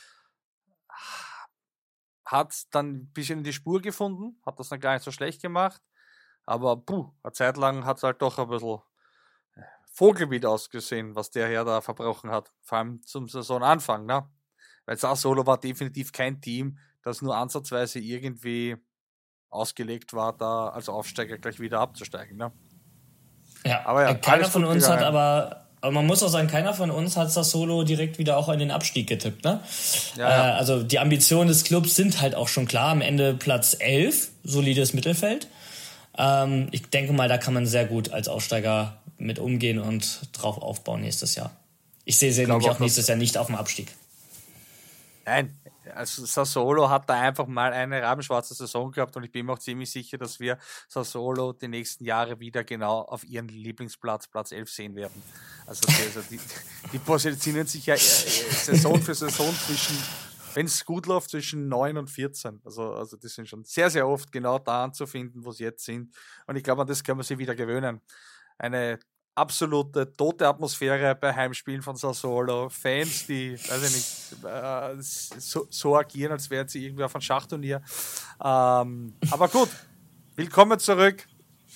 Hat dann ein bisschen in die Spur gefunden, hat das dann gar nicht so schlecht gemacht. Aber eine Zeit lang hat es halt doch ein bisschen Vogelwild ausgesehen, was der Herr da verbrochen hat. Vor allem zum Saisonanfang, ne? Weil Sassuolo war definitiv kein Team, das nur ansatzweise irgendwie ausgelegt war, da als Aufsteiger gleich wieder abzusteigen. Ne? Ja, aber keiner von uns gegangen. Aber man muss auch sagen, keiner von uns hat Sassuolo direkt wieder auch in den Abstieg getippt. Ne? Ja. Also die Ambitionen des Clubs sind halt auch schon klar. Am Ende Platz 11, solides Mittelfeld. Ich denke mal, da kann man sehr gut als Aufsteiger mit umgehen und drauf aufbauen nächstes Jahr. Ich sehe sie nämlich auch nächstes Jahr nicht auf dem Abstieg. Nein, also Sassuolo hat da einfach mal eine rabenschwarze Saison gehabt und ich bin mir auch ziemlich sicher, dass wir Sassuolo die nächsten Jahre wieder genau auf ihren Lieblingsplatz, Platz 11 sehen werden. Also die positionieren sich ja Saison für Saison zwischen, wenn es gut läuft, zwischen 9 und 14. Also die sind schon sehr, sehr oft genau da anzufinden, wo sie jetzt sind. Und ich glaube, an das können wir sie wieder gewöhnen. Eine absolute tote Atmosphäre bei Heimspielen von Sassuolo. Fans, die, weiß ich nicht, so agieren, als wären sie irgendwie auf einem Schachturnier. Aber gut, willkommen zurück.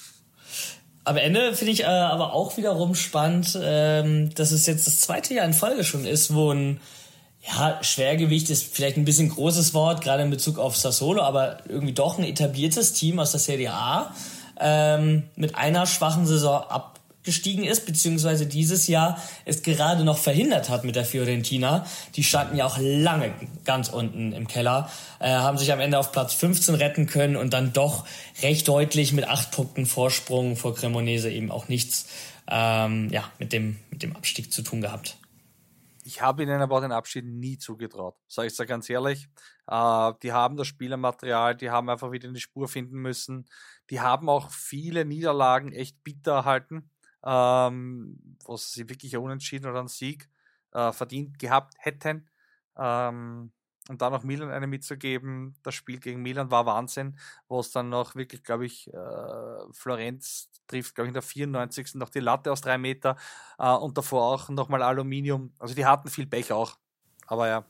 Am Ende finde ich aber auch wiederum spannend, dass es jetzt das 2. Jahr in Folge schon ist, wo ein Schwergewicht ist vielleicht ein bisschen großes Wort, gerade in Bezug auf Sassuolo, aber irgendwie doch ein etabliertes Team aus der Serie A mit einer schwachen Saison abgestiegen ist, beziehungsweise dieses Jahr es gerade noch verhindert hat mit der Fiorentina. Die standen ja auch lange ganz unten im Keller, haben sich am Ende auf Platz 15 retten können und dann doch recht deutlich mit 8 Punkten Vorsprung vor Cremonese eben auch nichts mit dem Abstieg zu tun gehabt. Ich habe ihnen aber den Abschied nie zugetraut, sage ich da ganz ehrlich. Die haben das Spielermaterial, die haben einfach wieder eine Spur finden müssen. Die haben auch viele Niederlagen echt bitter erhalten, wo sie wirklich ein Unentschieden oder einen Sieg verdient gehabt hätten. Und dann noch Milan eine mitzugeben, das Spiel gegen Milan war Wahnsinn, wo es dann noch wirklich, glaube ich, Florenz trifft, glaube ich, in der 94. noch die Latte aus 3 Meter und davor auch nochmal Aluminium. Also die hatten viel Pech auch, aber ja.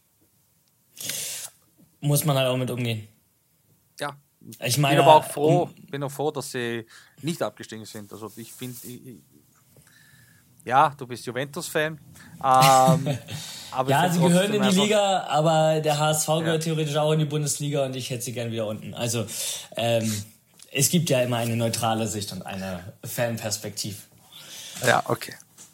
Muss man halt auch mit umgehen. Ja, ich meine, bin aber auch froh, dass sie nicht abgestiegen sind. Also ich finde, Ja, du bist Juventus-Fan. Aber ja, sie gehören in die Liga, aber der HSV gehört theoretisch auch in die Bundesliga und ich hätte sie gern wieder unten. Also es gibt ja immer eine neutrale Sicht und eine Fanperspektive. Ja, okay.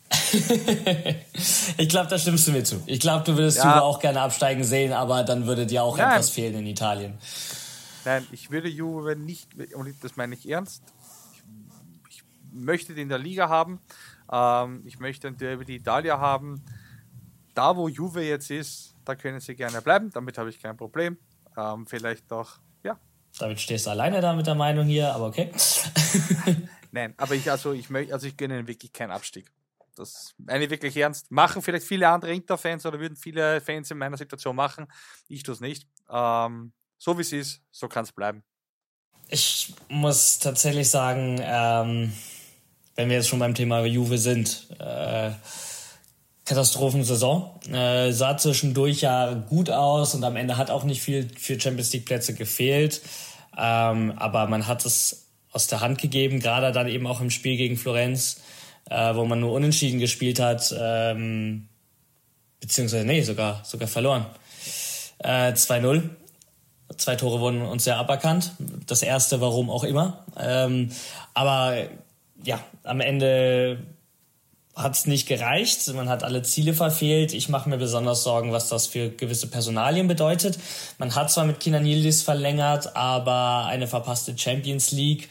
Ich glaube, da stimmst du mir zu. Ich glaube, du würdest Juve auch gerne absteigen sehen, aber dann würde dir auch etwas fehlen in Italien. Nein, ich würde Juve nicht, und das meine ich ernst, ich möchte den in der Liga haben, ich möchte ein Derby d'Italia haben. Da, wo Juve jetzt ist, da können sie gerne bleiben, damit habe ich kein Problem. Vielleicht auch, Damit stehst du alleine da mit der Meinung hier, aber okay. Nein, aber ich gönne ihnen wirklich keinen Abstieg. Das meine ich wirklich ernst. Machen vielleicht viele andere Inter-Fans oder würden viele Fans in meiner Situation machen. Ich tue es nicht. So wie es ist, so kann es bleiben. Ich muss tatsächlich sagen, wenn wir jetzt schon beim Thema Juve sind, Katastrophensaison. Sah zwischendurch ja gut aus und am Ende hat auch nicht viel für Champions League Plätze gefehlt. Aber man hat es aus der Hand gegeben, gerade dann eben auch im Spiel gegen Florenz, wo man nur unentschieden gespielt hat, beziehungsweise sogar verloren. 2-0. 2 Tore wurden uns sehr aberkannt. Das erste, warum auch immer. Aber ja, am Ende hat es nicht gereicht. Man hat alle Ziele verfehlt. Ich mache mir besonders Sorgen, was das für gewisse Personalien bedeutet. Man hat zwar mit Kenan Yildiz verlängert, aber eine verpasste Champions League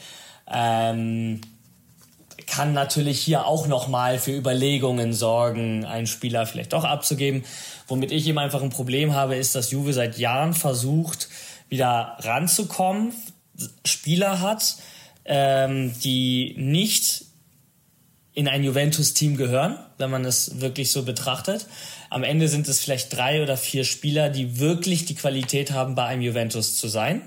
kann natürlich hier auch nochmal für Überlegungen sorgen, einen Spieler vielleicht doch abzugeben. Womit ich eben einfach ein Problem habe, ist, dass Juve seit Jahren versucht, wieder ranzukommen, Spieler hat, die nicht in ein Juventus-Team gehören, wenn man es wirklich so betrachtet. Am Ende sind es vielleicht 3 oder 4 Spieler, die wirklich die Qualität haben, bei einem Juventus zu sein.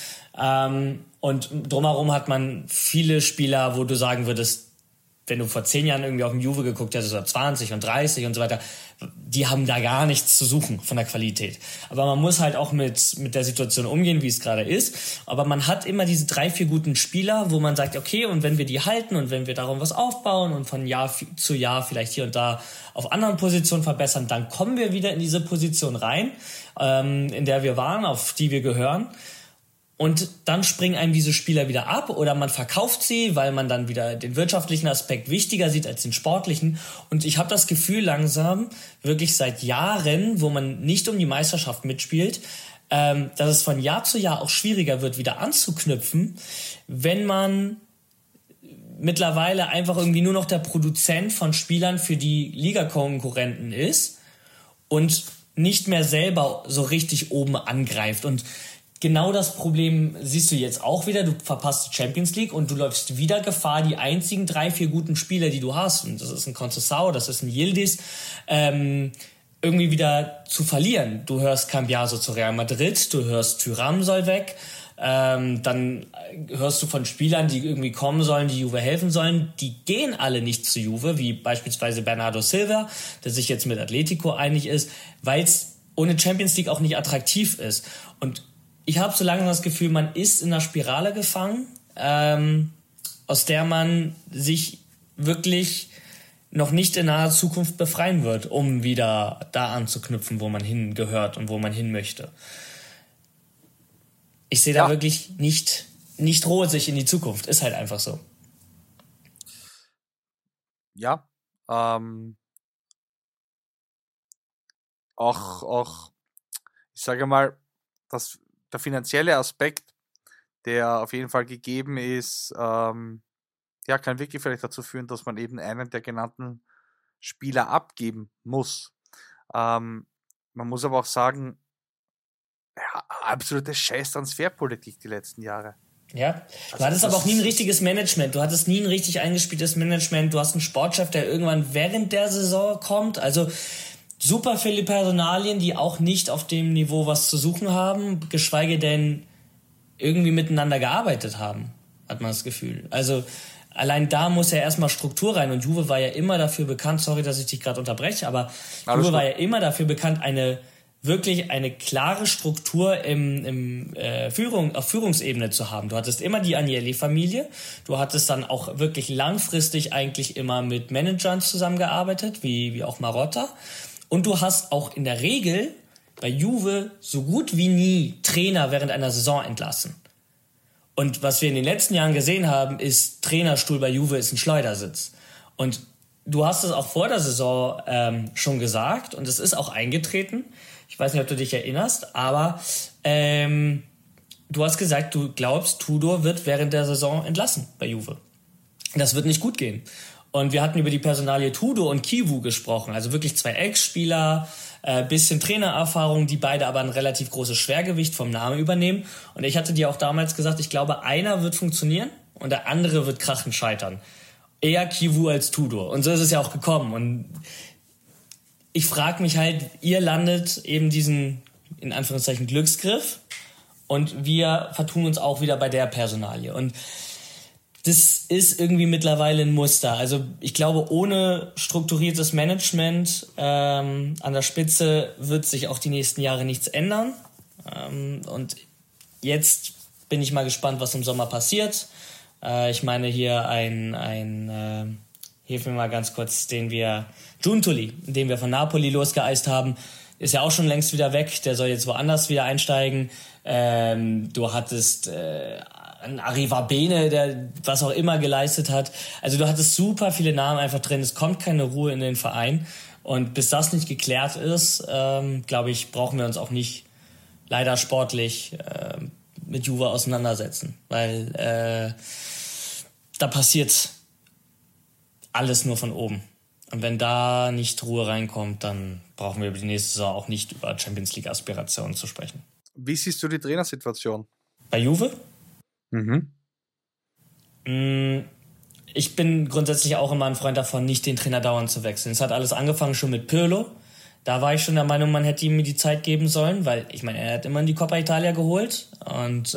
Und drumherum hat man viele Spieler, wo du sagen würdest, wenn du vor 10 Jahren irgendwie auf den Juve geguckt hättest, oder 20 und 30 und so weiter, die haben da gar nichts zu suchen von der Qualität. Aber man muss halt auch mit der Situation umgehen, wie es gerade ist. Aber man hat immer diese 3, 4 guten Spieler, wo man sagt, okay, und wenn wir die halten und wenn wir darum was aufbauen und von Jahr zu Jahr vielleicht hier und da auf anderen Positionen verbessern, dann kommen wir wieder in diese Position rein, in der wir waren, auf die wir gehören. Und dann springen einem diese Spieler wieder ab oder man verkauft sie, weil man dann wieder den wirtschaftlichen Aspekt wichtiger sieht als den sportlichen. Und ich habe das Gefühl langsam, wirklich seit Jahren, wo man nicht um die Meisterschaft mitspielt, dass es von Jahr zu Jahr auch schwieriger wird, wieder anzuknüpfen, wenn man mittlerweile einfach irgendwie nur noch der Produzent von Spielern für die Ligakonkurrenten ist und nicht mehr selber so richtig oben angreift. Und genau das Problem siehst du jetzt auch wieder. Du verpasst die Champions League und du läufst wieder Gefahr, die einzigen 3, 4 guten Spieler, die du hast, und das ist ein Conceição, das ist ein Yildiz, irgendwie wieder zu verlieren. Du hörst Cambiaso zu Real Madrid, du hörst Thuram soll weg, dann hörst du von Spielern, die irgendwie kommen sollen, die Juve helfen sollen, die gehen alle nicht zu Juve, wie beispielsweise Bernardo Silva, der sich jetzt mit Atletico einig ist, weil es ohne Champions League auch nicht attraktiv ist. Und ich habe so langsam das Gefühl, man ist in einer Spirale gefangen, aus der man sich wirklich noch nicht in naher Zukunft befreien wird, um wieder da anzuknüpfen, wo man hingehört und wo man hin möchte. Ich sehe da wirklich nicht rosig in die Zukunft. Ist halt einfach so. Ja, auch, ich sage mal, dass der finanzielle Aspekt, der auf jeden Fall gegeben ist, kann wirklich vielleicht dazu führen, dass man eben einen der genannten Spieler abgeben muss. Man muss aber auch sagen, absolute Scheiß-Transferpolitik die letzten Jahre. Ja, du hattest aber auch nie ein richtiges Management. Du hattest nie ein richtig eingespieltes Management. Du hast einen Sportchef, der irgendwann während der Saison kommt. Also super viele Personalien, die auch nicht auf dem Niveau was zu suchen haben, geschweige denn irgendwie miteinander gearbeitet haben, hat man das Gefühl. Also allein da muss ja erstmal Struktur rein. Und Juve war ja immer dafür bekannt, sorry, dass ich dich gerade unterbreche, aber Juve war ja immer dafür bekannt, eine wirklich eine klare Struktur auf Führungsebene zu haben. Du hattest immer die Agnelli-Familie, du hattest dann auch wirklich langfristig eigentlich immer mit Managern zusammengearbeitet, wie auch Marotta. Und du hast auch in der Regel bei Juve so gut wie nie Trainer während einer Saison entlassen. Und was wir in den letzten Jahren gesehen haben, ist, Trainerstuhl bei Juve ist ein Schleudersitz. Und du hast es auch vor der Saison schon gesagt und es ist auch eingetreten. Ich weiß nicht, ob du dich erinnerst, aber du hast gesagt, du glaubst, Tudor wird während der Saison entlassen bei Juve. Das wird nicht gut gehen. Und wir hatten über die Personalie Tudor und Chivu gesprochen, also wirklich 2 Ex-Spieler, bisschen Trainererfahrung, die beide aber ein relativ großes Schwergewicht vom Namen übernehmen. Und ich hatte dir auch damals gesagt, ich glaube, einer wird funktionieren und der andere wird krachend scheitern. Eher Chivu als Tudor. Und so ist es ja auch gekommen. Und ich frage mich halt, ihr landet eben diesen, in Anführungszeichen, Glücksgriff und wir vertun uns auch wieder bei der Personalie. Und das ist irgendwie mittlerweile ein Muster. Also ich glaube, ohne strukturiertes Management an der Spitze wird sich auch die nächsten Jahre nichts ändern. Und jetzt bin ich mal gespannt, was im Sommer passiert. Ich meine hier hilf mir mal ganz kurz, Giuntoli, den wir von Napoli losgeeist haben, ist ja auch schon längst wieder weg. Der soll jetzt woanders wieder einsteigen. Du hattest ein Arrivabene, der was auch immer geleistet hat. Also du hattest super viele Namen einfach drin. Es kommt keine Ruhe in den Verein. Und bis das nicht geklärt ist, glaube ich, brauchen wir uns auch nicht leider sportlich mit Juve auseinandersetzen. Weil da passiert alles nur von oben. Und wenn da nicht Ruhe reinkommt, dann brauchen wir über die nächste Saison auch nicht über Champions-League-Aspirationen zu sprechen. Wie siehst du die Trainersituation? Bei Juve? Mhm. Ich bin grundsätzlich auch immer ein Freund davon, nicht den Trainer dauernd zu wechseln. Es hat alles angefangen schon mit Pirlo. Da war ich schon der Meinung, man hätte ihm die Zeit geben sollen, weil, ich meine, er hat immer die Coppa Italia geholt und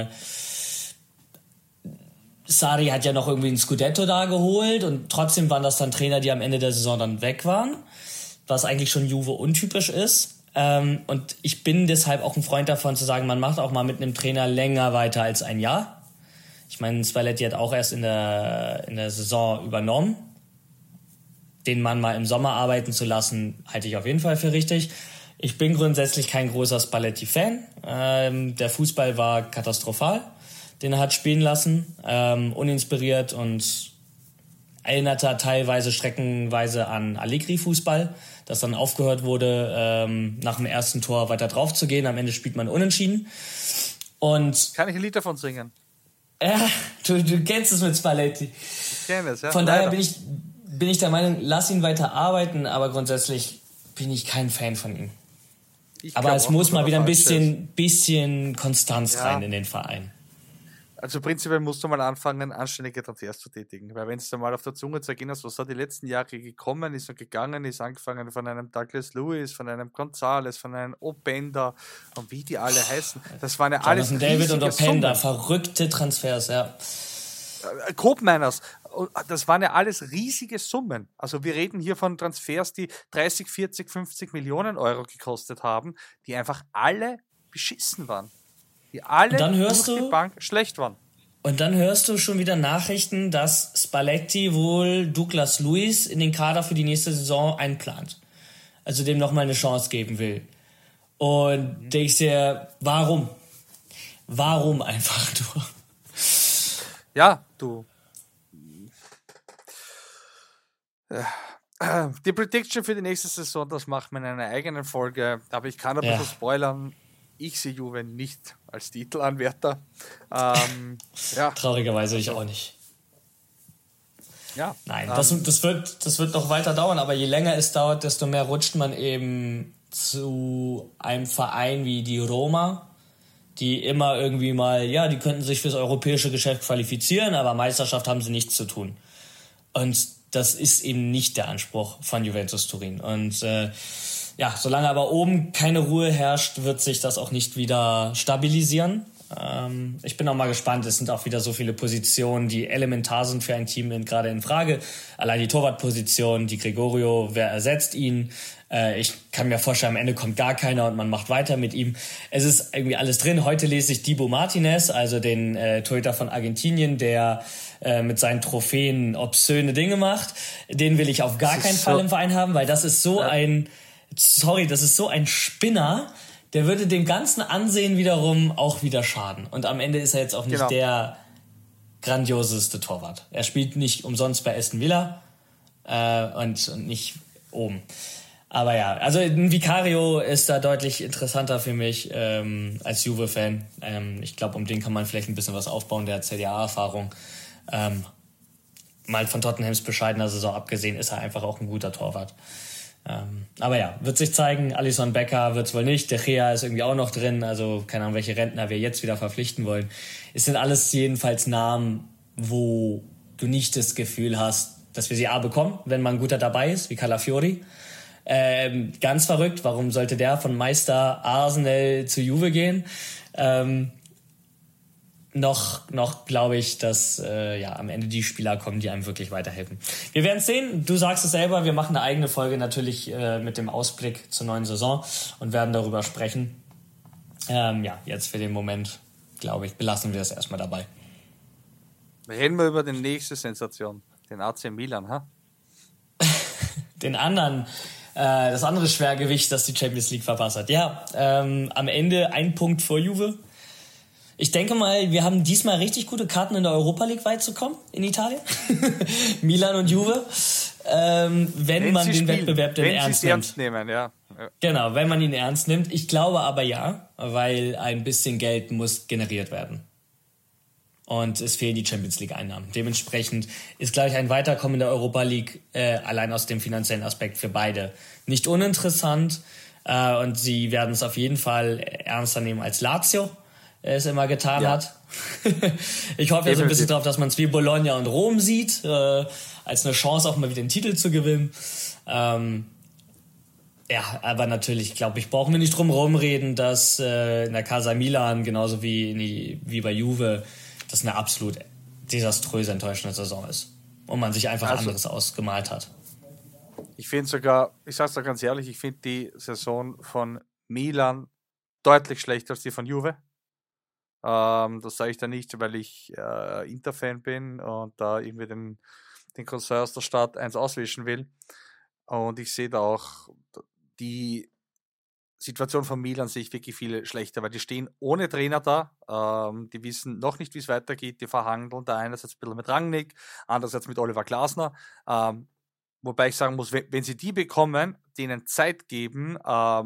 Sarri hat ja noch irgendwie ein Scudetto da geholt und trotzdem waren das dann Trainer, die am Ende der Saison dann weg waren, was eigentlich schon Juve untypisch ist. Und ich bin deshalb auch ein Freund davon zu sagen, man macht auch mal mit einem Trainer länger weiter als ein Jahr. Ich meine, Spalletti hat auch erst in der Saison übernommen. Den Mann mal im Sommer arbeiten zu lassen, halte ich auf jeden Fall für richtig. Ich bin grundsätzlich kein großer Spalletti-Fan. Der Fußball war katastrophal, den er hat spielen lassen. Uninspiriert und erinnerte teilweise streckenweise an Allegri-Fußball, das dann aufgehört wurde, nach dem ersten Tor weiter drauf zu gehen. Am Ende spielt man unentschieden. Und kann ich ein Lied davon singen? Ja, du kennst es mit Spalletti. Ich kenne es, ja. Von daher bin ich der Meinung, lass ihn weiter arbeiten, aber grundsätzlich bin ich kein Fan von ihm. Aber es muss mal wieder ein bisschen Konstanz rein in den Verein. Also prinzipiell musst du mal anfangen, anständige Transfers zu tätigen. Weil wenn du mal auf der Zunge zergehen hast, was da die letzten Jahre gekommen ist und gegangen ist, angefangen von einem Douglas Lewis, von einem Gonzales, von einem Openda und wie die alle heißen. Das waren ja alles David und Openda, verrückte Transfers, ja. Koopmeiners, das waren ja alles riesige Summen. Also wir reden hier von Transfers, die 30, 40, 50 Millionen Euro gekostet haben, die einfach alle beschissen waren. Die alle durch die Bank schlecht waren. Und dann hörst du schon wieder Nachrichten, dass Spalletti wohl Douglas Luiz in den Kader für die nächste Saison einplant. Also dem nochmal eine Chance geben will. Und denke ich sehr, warum? Warum einfach nur? Ja, du. Die Prediction für die nächste Saison, das macht man in einer eigenen Folge. Aber ich kann ein bisschen spoilern. Ich sehe Juve nicht als Titelanwärter. Traurigerweise ich auch nicht. Ja. Nein, das wird noch weiter dauern, aber je länger es dauert, desto mehr rutscht man eben zu einem Verein wie die Roma, die immer irgendwie mal, die könnten sich fürs europäische Geschäft qualifizieren, aber Meisterschaft haben sie nichts zu tun. Und das ist eben nicht der Anspruch von Juventus Turin. Und solange aber oben keine Ruhe herrscht, wird sich das auch nicht wieder stabilisieren. Ich bin auch mal gespannt. Es sind auch wieder so viele Positionen, die elementar sind für ein Team gerade in Frage. Allein die Torwartposition, die Gregorio, wer ersetzt ihn? Ich kann mir vorstellen, am Ende kommt gar keiner und man macht weiter mit ihm. Es ist irgendwie alles drin. Heute lese ich Dibu Martinez, also den Torhüter von Argentinien, der mit seinen Trophäen obszöne Dinge macht. Den will ich auf gar keinen Fall im Verein haben, weil das ist so das ist so ein Spinner, der würde dem ganzen Ansehen wiederum auch wieder schaden. Und am Ende ist er jetzt auch nicht der grandioseste Torwart. Er spielt nicht umsonst bei Aston Villa und nicht oben. Aber ja, also ein Vicario ist da deutlich interessanter für mich als Juve-Fan. Ich glaube, um den kann man vielleicht ein bisschen was aufbauen. Der hat CDA-Erfahrung. Mal von Tottenhams bescheidener Saison abgesehen, ist er einfach auch ein guter Torwart. Aber ja, wird sich zeigen. Alisson Becker wird's wohl nicht. De Gea ist irgendwie auch noch drin. Also keine Ahnung, welche Rentner wir jetzt wieder verpflichten wollen. Es sind alles jedenfalls Namen, wo du nicht das Gefühl hast, dass wir sie bekommen, wenn mal ein guter dabei ist, wie Calafiori. Ganz verrückt, warum sollte der von Meister Arsenal zu Juve gehen? Noch glaube ich, dass am Ende die Spieler kommen, die einem wirklich weiterhelfen. Wir werden es sehen. Du sagst es selber, wir machen eine eigene Folge natürlich mit dem Ausblick zur neuen Saison und werden darüber sprechen. Jetzt für den Moment, glaube ich, belassen wir es erstmal dabei. Reden wir über die nächste Sensation, den AC Milan, ha? Den anderen, das andere Schwergewicht, das die Champions League verpasst hat. Ja, am Ende ein Punkt vor Juve. Ich denke mal, wir haben diesmal richtig gute Karten in der Europa League weit zu kommen in Italien. Milan und Juve. Wenn man den Wettbewerb denn ernst nimmt. Ja. Genau, wenn man ihn ernst nimmt. Ich glaube aber ja, weil ein bisschen Geld muss generiert werden. Und es fehlen die Champions League-Einnahmen. Dementsprechend ist, glaube ich, ein Weiterkommen in der Europa League allein aus dem finanziellen Aspekt für beide nicht uninteressant. Und sie werden es auf jeden Fall ernster nehmen als Lazio es immer getan hat. Ich hoffe ja so ein bisschen drauf, dass man es wie Bologna und Rom sieht, als eine Chance auch mal wieder den Titel zu gewinnen. Aber natürlich, glaube ich, brauchen wir nicht drum rumreden, dass in der Casa Milan, genauso wie bei Juve, das eine absolut desaströse, enttäuschende Saison ist. Und man sich einfach anderes ausgemalt hat. Ich finde sogar, ich sage es doch ganz ehrlich, ich finde die Saison von Milan deutlich schlechter als die von Juve. Das sage ich da nicht, weil ich Inter-Fan bin und da irgendwie den Cousin aus der Stadt eins auswischen will. Und ich sehe da auch die Situation von Milan sehe ich wirklich viel schlechter, weil die stehen ohne Trainer da. Die wissen noch nicht, wie es weitergeht. Die verhandeln da einerseits ein bisschen mit Rangnick, andererseits mit Oliver Glasner. Wobei ich sagen muss, wenn sie die bekommen, denen Zeit geben,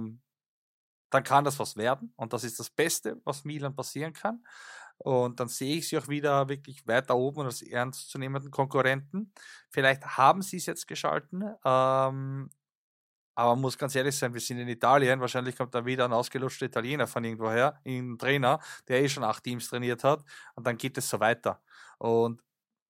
dann kann das was werden. Und das ist das Beste, was Milan passieren kann. Und dann sehe ich sie auch wieder wirklich weiter oben und als ernstzunehmenden Konkurrenten. Vielleicht haben sie es jetzt geschalten, aber man muss ganz ehrlich sein, wir sind in Italien, wahrscheinlich kommt da wieder ein ausgelutschter Italiener von irgendwoher, ein Trainer, der schon 8 Teams trainiert hat und dann geht es so weiter. Und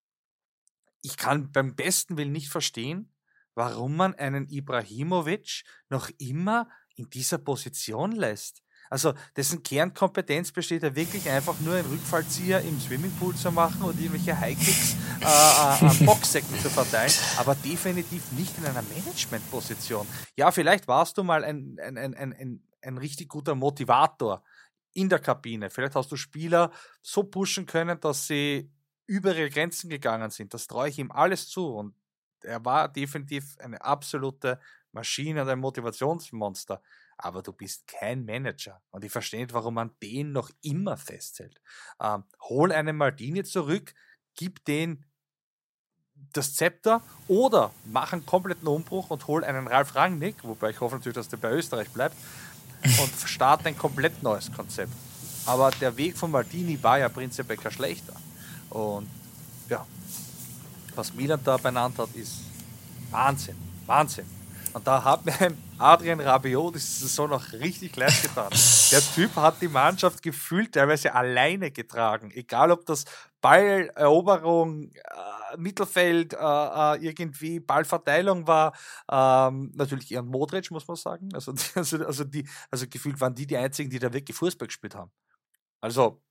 ich kann beim besten Willen nicht verstehen, warum man einen Ibrahimovic noch immer in dieser Position lässt. Also dessen Kernkompetenz besteht ja wirklich einfach nur einen Rückfallzieher im Swimmingpool zu machen und irgendwelche Highkicks an Boxsäcken zu verteilen, aber definitiv nicht in einer Managementposition. Ja, vielleicht warst du mal ein richtig guter Motivator in der Kabine. Vielleicht hast du Spieler so pushen können, dass sie über ihre Grenzen gegangen sind. Das traue ich ihm alles zu und er war definitiv eine absolute Maschine und ein Motivationsmonster. Aber du bist kein Manager. Und ich verstehe nicht, warum man den noch immer festhält. Hol einen Maldini zurück, gib den das Zepter oder mach einen kompletten Umbruch und hol einen Ralf Rangnick, wobei ich hoffe natürlich, dass der bei Österreich bleibt, und starte ein komplett neues Konzept. Aber der Weg von Maldini war ja prinzipiell kein schlechter. Und ja, was Milan da benannt hat, ist Wahnsinn. Wahnsinn. Und da hat mir Adrian Rabiot diese Saison noch richtig leid getan. Der Typ hat die Mannschaft gefühlt teilweise alleine getragen. Egal, ob das Balleroberung, Mittelfeld, irgendwie Ballverteilung war. Natürlich eher Modric, muss man sagen. Also gefühlt waren die einzigen, die da wirklich Fußball gespielt haben. Also,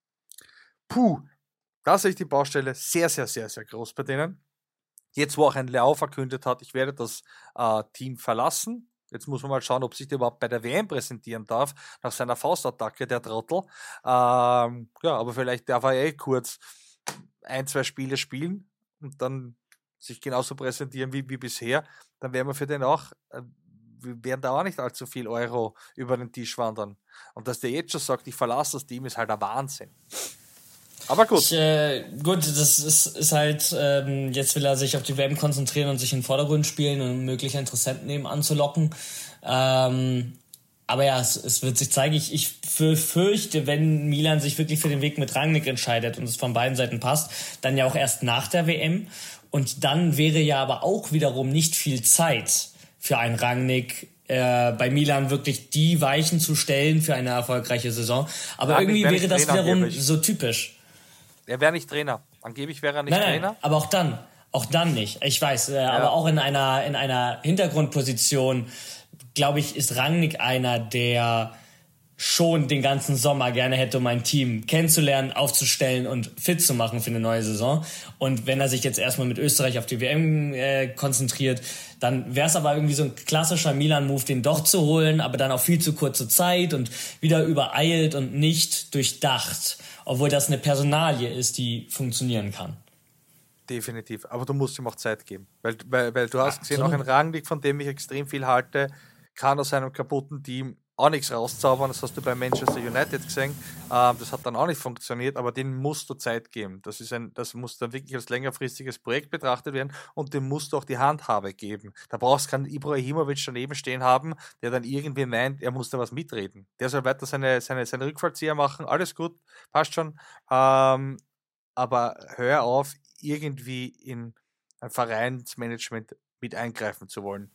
da sehe ich die Baustelle sehr, sehr, sehr, sehr groß bei denen. Jetzt, wo auch ein Leao verkündet hat, ich werde das Team verlassen, Jetzt muss man mal schauen, ob sich der überhaupt bei der WM präsentieren darf, nach seiner Faustattacke, der Trottel. Ja, aber vielleicht darf er kurz 1-2 Spiele spielen und dann sich genauso präsentieren wie bisher. Dann werden wir für den auch, werden da auch nicht allzu viel Euro über den Tisch wandern. Und dass der jetzt schon sagt, ich verlasse das Team, ist halt ein Wahnsinn. Aber gut. Gut, das ist halt, jetzt will er sich auf die WM konzentrieren und sich in den Vordergrund spielen und mögliche Interessenten eben anzulocken. Aber ja, es wird sich zeigen. Ich fürchte, wenn Milan sich wirklich für den Weg mit Rangnick entscheidet und es von beiden Seiten passt, dann ja auch erst nach der WM. Und dann wäre ja aber auch wiederum nicht viel Zeit für einen Rangnick, bei Milan wirklich die Weichen zu stellen für eine erfolgreiche Saison. Aber Rangnick irgendwie wäre das wiederum so typisch. Er wäre nicht Trainer. Angeblich wäre er nicht Trainer. Nein, aber auch dann nicht. Ich weiß, aber auch in einer Hintergrundposition, glaube ich, ist Rangnick einer, der schon den ganzen Sommer gerne hätte, um ein Team kennenzulernen, aufzustellen und fit zu machen für eine neue Saison. Und wenn er sich jetzt erstmal mit Österreich auf die WM konzentriert, dann wäre es aber irgendwie so ein klassischer Milan-Move, den doch zu holen, aber dann auf viel zu kurze Zeit und wieder übereilt und nicht durchdacht, obwohl das eine Personalie ist, die funktionieren kann. Definitiv, aber du musst ihm auch Zeit geben, weil du hast gesehen, auch ein Rangnick, von dem ich extrem viel halte, kann aus einem kaputten Team auch nichts rauszaubern. Das hast du bei Manchester United gesehen. Das hat dann auch nicht funktioniert, aber den musst du Zeit geben. Das muss dann wirklich als längerfristiges Projekt betrachtet werden und dem musst du auch die Handhabe geben. Da brauchst du keinen Ibrahimovic daneben stehen haben, der dann irgendwie meint, er muss da was mitreden. Der soll weiter seine Rückfallzieher machen, alles gut, passt schon. Aber hör auf, irgendwie in ein Vereinsmanagement mit eingreifen zu wollen.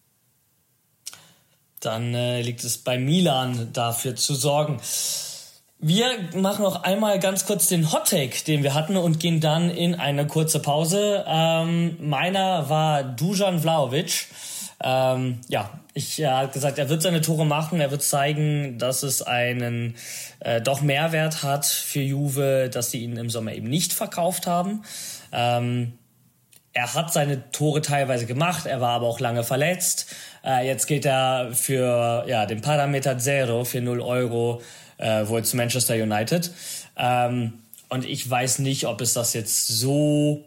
Dann liegt es bei Milan, dafür zu sorgen. Wir machen noch einmal ganz kurz den Hot-Take, den wir hatten, und gehen dann in eine kurze Pause. Meiner war Dusan Vlahovic. Ich habe gesagt, er wird seine Tore machen, er wird zeigen, dass es einen doch Mehrwert hat für Juve, dass sie ihn im Sommer eben nicht verkauft haben. Er hat seine Tore teilweise gemacht, er war aber auch lange verletzt. Jetzt geht er für den Parameter Zero für 0 Euro wohl zu Manchester United. Und ich weiß nicht, ob es das jetzt so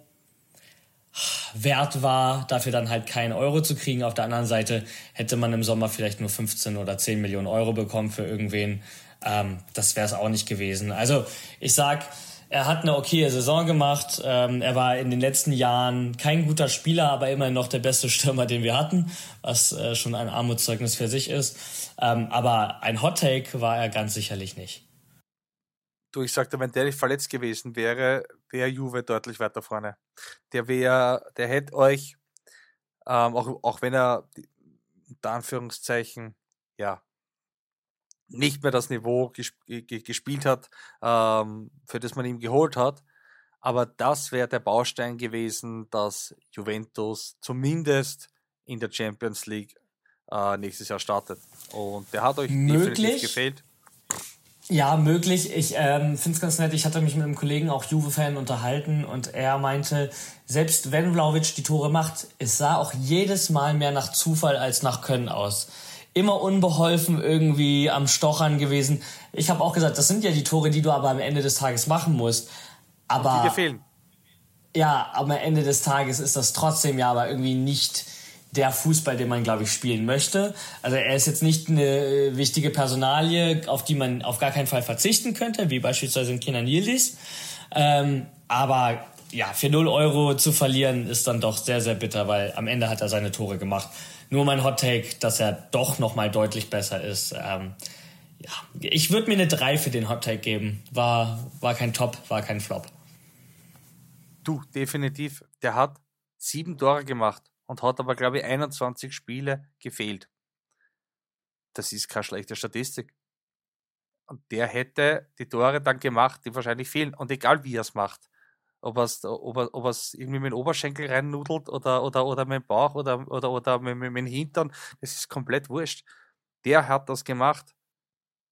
wert war, dafür dann halt keinen Euro zu kriegen. Auf der anderen Seite hätte man im Sommer vielleicht nur 15 oder 10 Millionen Euro bekommen für irgendwen. Das wäre es auch nicht gewesen. Also ich sag, er hat eine okaye Saison gemacht. Er war in den letzten Jahren kein guter Spieler, aber immerhin noch der beste Stürmer, den wir hatten, was schon ein Armutszeugnis für sich ist. Aber ein Hot-Take war er ganz sicherlich nicht. Du, ich sagte, wenn der nicht verletzt gewesen wäre, wäre Juve deutlich weiter vorne. Der hätte euch, auch wenn er unter Anführungszeichen, nicht mehr das Niveau gespielt hat, für das man ihn geholt hat. Aber das wäre der Baustein gewesen, dass Juventus zumindest in der Champions League nächstes Jahr startet. Und der hat euch definitiv gefehlt. Ja, möglich. Ich finde es ganz nett. Ich hatte mich mit einem Kollegen, auch Juve-Fan, unterhalten und er meinte, selbst wenn Vlahovic die Tore macht, es sah auch jedes Mal mehr nach Zufall als nach Können aus. Immer unbeholfen irgendwie am Stochern gewesen. Ich habe auch gesagt, das sind ja die Tore, die du aber am Ende des Tages machen musst. Aber und die dir fehlen. Ja, am Ende des Tages ist das trotzdem ja aber irgendwie nicht der Fußball, den man, glaube ich, spielen möchte. Also er ist jetzt nicht eine wichtige Personalie, auf die man auf gar keinen Fall verzichten könnte, wie beispielsweise in Kenan Yildiz. Aber ja, für 0 Euro zu verlieren ist dann doch sehr, sehr bitter, weil am Ende hat er seine Tore gemacht. Nur mein Hot-Take, dass er doch nochmal deutlich besser ist. Ich würde mir eine 3 für den Hot-Take geben. War kein Top, war kein Flop. Du, definitiv. Der hat 7 Tore gemacht und hat aber, glaube ich, 21 Spiele gefehlt. Das ist keine schlechte Statistik. Und der hätte die Tore dann gemacht, die wahrscheinlich fehlen. Und egal wie er es macht. Ob er es irgendwie mit dem Oberschenkel reinnudelt oder mit dem Bauch oder mit dem Hintern, das ist komplett wurscht. Der hat das gemacht.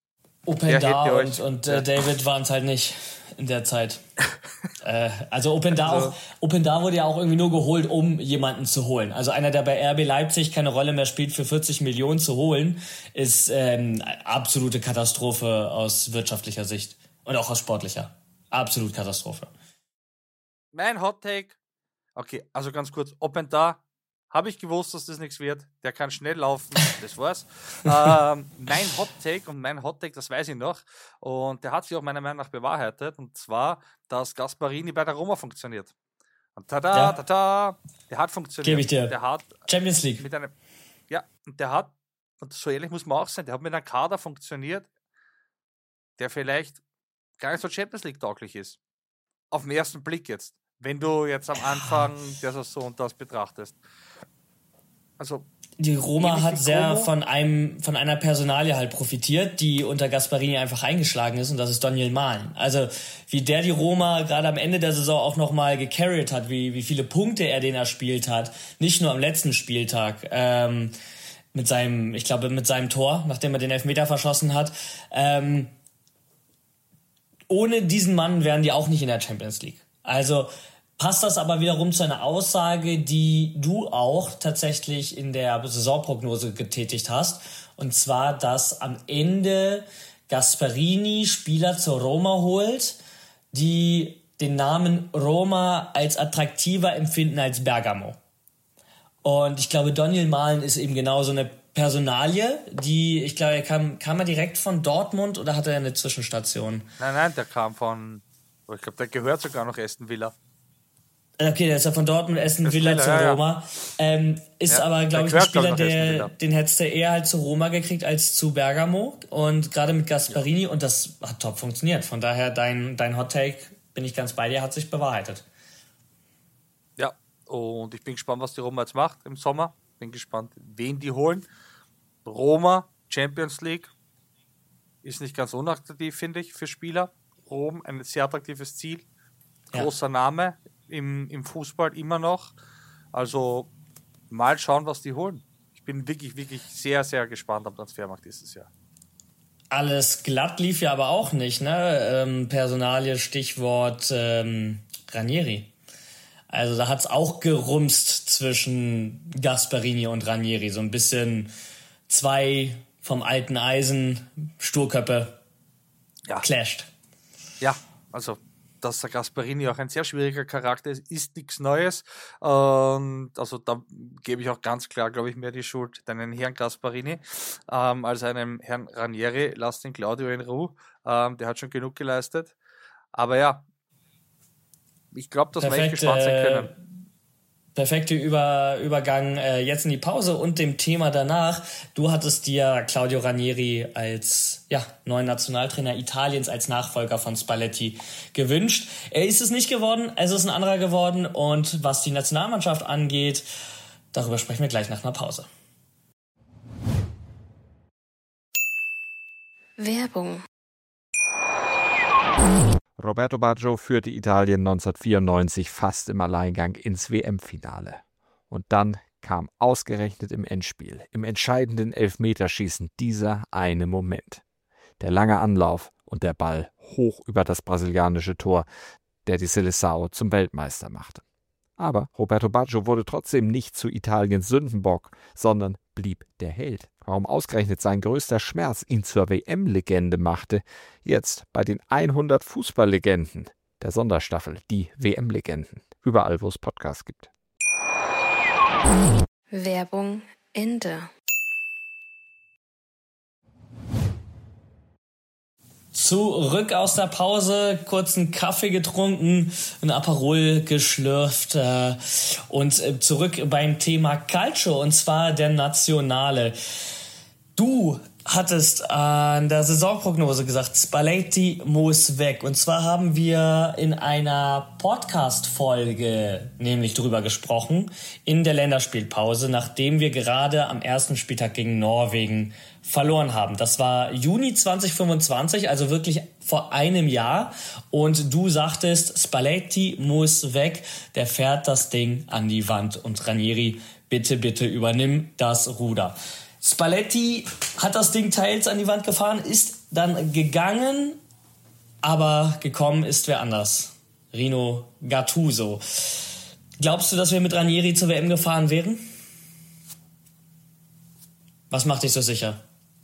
Openda und David waren es halt nicht in der Zeit. Also Openda wurde ja auch irgendwie nur geholt, um jemanden zu holen. Also einer, der bei RB Leipzig keine Rolle mehr spielt, für 40 Millionen zu holen, ist absolute Katastrophe aus wirtschaftlicher Sicht und auch aus sportlicher. Absolut Katastrophe. Mein Hot Take, okay, also ganz kurz, Openda, habe ich gewusst, dass das nichts wird. Der kann schnell laufen, das war's. Mein Hot Take, das weiß ich noch, und der hat sich auch meiner Meinung nach bewahrheitet, und zwar, dass Gasparini bei der Roma funktioniert. Und der hat funktioniert. Gebe ich dir. Der hat Champions League. Und so ehrlich muss man auch sein, der hat mit einem Kader funktioniert, der vielleicht gar nicht so Champions League tauglich ist. Auf den ersten Blick jetzt. Wenn du jetzt am Anfang der Saison das betrachtest. Also die Roma hat sehr von einer Personalie halt profitiert, die unter Gasparini einfach eingeschlagen ist, und das ist Daniel Mahlen. Also wie der die Roma gerade am Ende der Saison auch nochmal gecarried hat, wie viele Punkte er den erspielt hat, nicht nur am letzten Spieltag, mit seinem Tor, nachdem er den Elfmeter verschossen hat. Ohne diesen Mann wären die auch nicht in der Champions League. Also passt das aber wiederum zu einer Aussage, die du auch tatsächlich in der Saisonprognose getätigt hast. Und zwar, dass am Ende Gasparini Spieler zur Roma holt, die den Namen Roma als attraktiver empfinden als Bergamo. Und ich glaube, Daniel Mahlen ist eben genau so eine Personalie, die, ich glaube, kam er direkt von Dortmund oder hatte er eine Zwischenstation? Nein, der kam von, ich glaube, der gehört sogar noch Aston Villa. Okay, der ist ja von Dortmund, Aston Villa zu Roma. Ist aber, glaube ich, ein Spieler, den hättest du eher halt zu Roma gekriegt als zu Bergamo. Und gerade mit Gasparini, und das hat top funktioniert. Von daher, dein Hot Take, bin ich ganz bei dir, hat sich bewahrheitet. Ja, und ich bin gespannt, was die Roma jetzt macht im Sommer. Bin gespannt, wen die holen. Roma, Champions League, ist nicht ganz unattraktiv, finde ich, für Spieler. Rom, ein sehr attraktives Ziel. Großer Name im Fußball immer noch. Also mal schauen, was die holen. Ich bin wirklich, wirklich sehr, sehr gespannt am Transfermarkt dieses Jahr. Alles glatt lief ja aber auch nicht, ne? Personalie, Stichwort Ranieri. Also da hat's auch gerumst zwischen Gasparini und Ranieri. So ein bisschen zwei vom alten Eisen, Sturköppe, clasht. Ja, also dass der Gasparini auch ein sehr schwieriger Charakter ist nichts Neues. Und also da gebe ich auch ganz klar, glaube ich, mehr die Schuld deinem Herrn Gasparini als einem Herrn Ranieri. Lasst den Claudio in Ruhe. Der hat schon genug geleistet. Aber ja, ich glaube, dass wir echt gespannt sein können. Perfekter Übergang jetzt in die Pause und dem Thema danach. Du hattest dir Claudio Ranieri als neuen Nationaltrainer Italiens, als Nachfolger von Spalletti gewünscht. Er ist es nicht geworden, es ist ein anderer geworden. Und was die Nationalmannschaft angeht, darüber sprechen wir gleich nach einer Pause. Werbung. Roberto Baggio führte Italien 1994 fast im Alleingang ins WM-Finale. Und dann kam ausgerechnet im Endspiel, im entscheidenden Elfmeterschießen, dieser eine Moment. Der lange Anlauf und der Ball hoch über das brasilianische Tor, der die Seleção zum Weltmeister machte. Aber Roberto Baggio wurde trotzdem nicht zu Italiens Sündenbock, sondern blieb der Held. Warum ausgerechnet sein größter Schmerz ihn zur WM-Legende machte, jetzt bei den 100 Fußballlegenden der Sonderstaffel, die WM-Legenden, überall wo es Podcasts gibt. Werbung Ende. Zurück aus der Pause, kurzen Kaffee getrunken, ein Aperol geschlürft und zurück beim Thema Calcio, und zwar der Nationale. Du hattest an der Saisonprognose gesagt, Spalletti muss weg. Und zwar haben wir in einer Podcast-Folge nämlich drüber gesprochen, in der Länderspielpause, nachdem wir gerade am ersten Spieltag gegen Norwegen verloren haben. Das war Juni 2025, also wirklich vor einem Jahr. Und du sagtest, Spalletti muss weg, der fährt das Ding an die Wand. Und Ranieri, bitte, bitte übernimm das Ruder. Spalletti hat das Ding teils an die Wand gefahren, ist dann gegangen, aber gekommen ist wer anders. Rino Gattuso. Glaubst du, dass wir mit Ranieri zur WM gefahren wären? Was macht dich so sicher?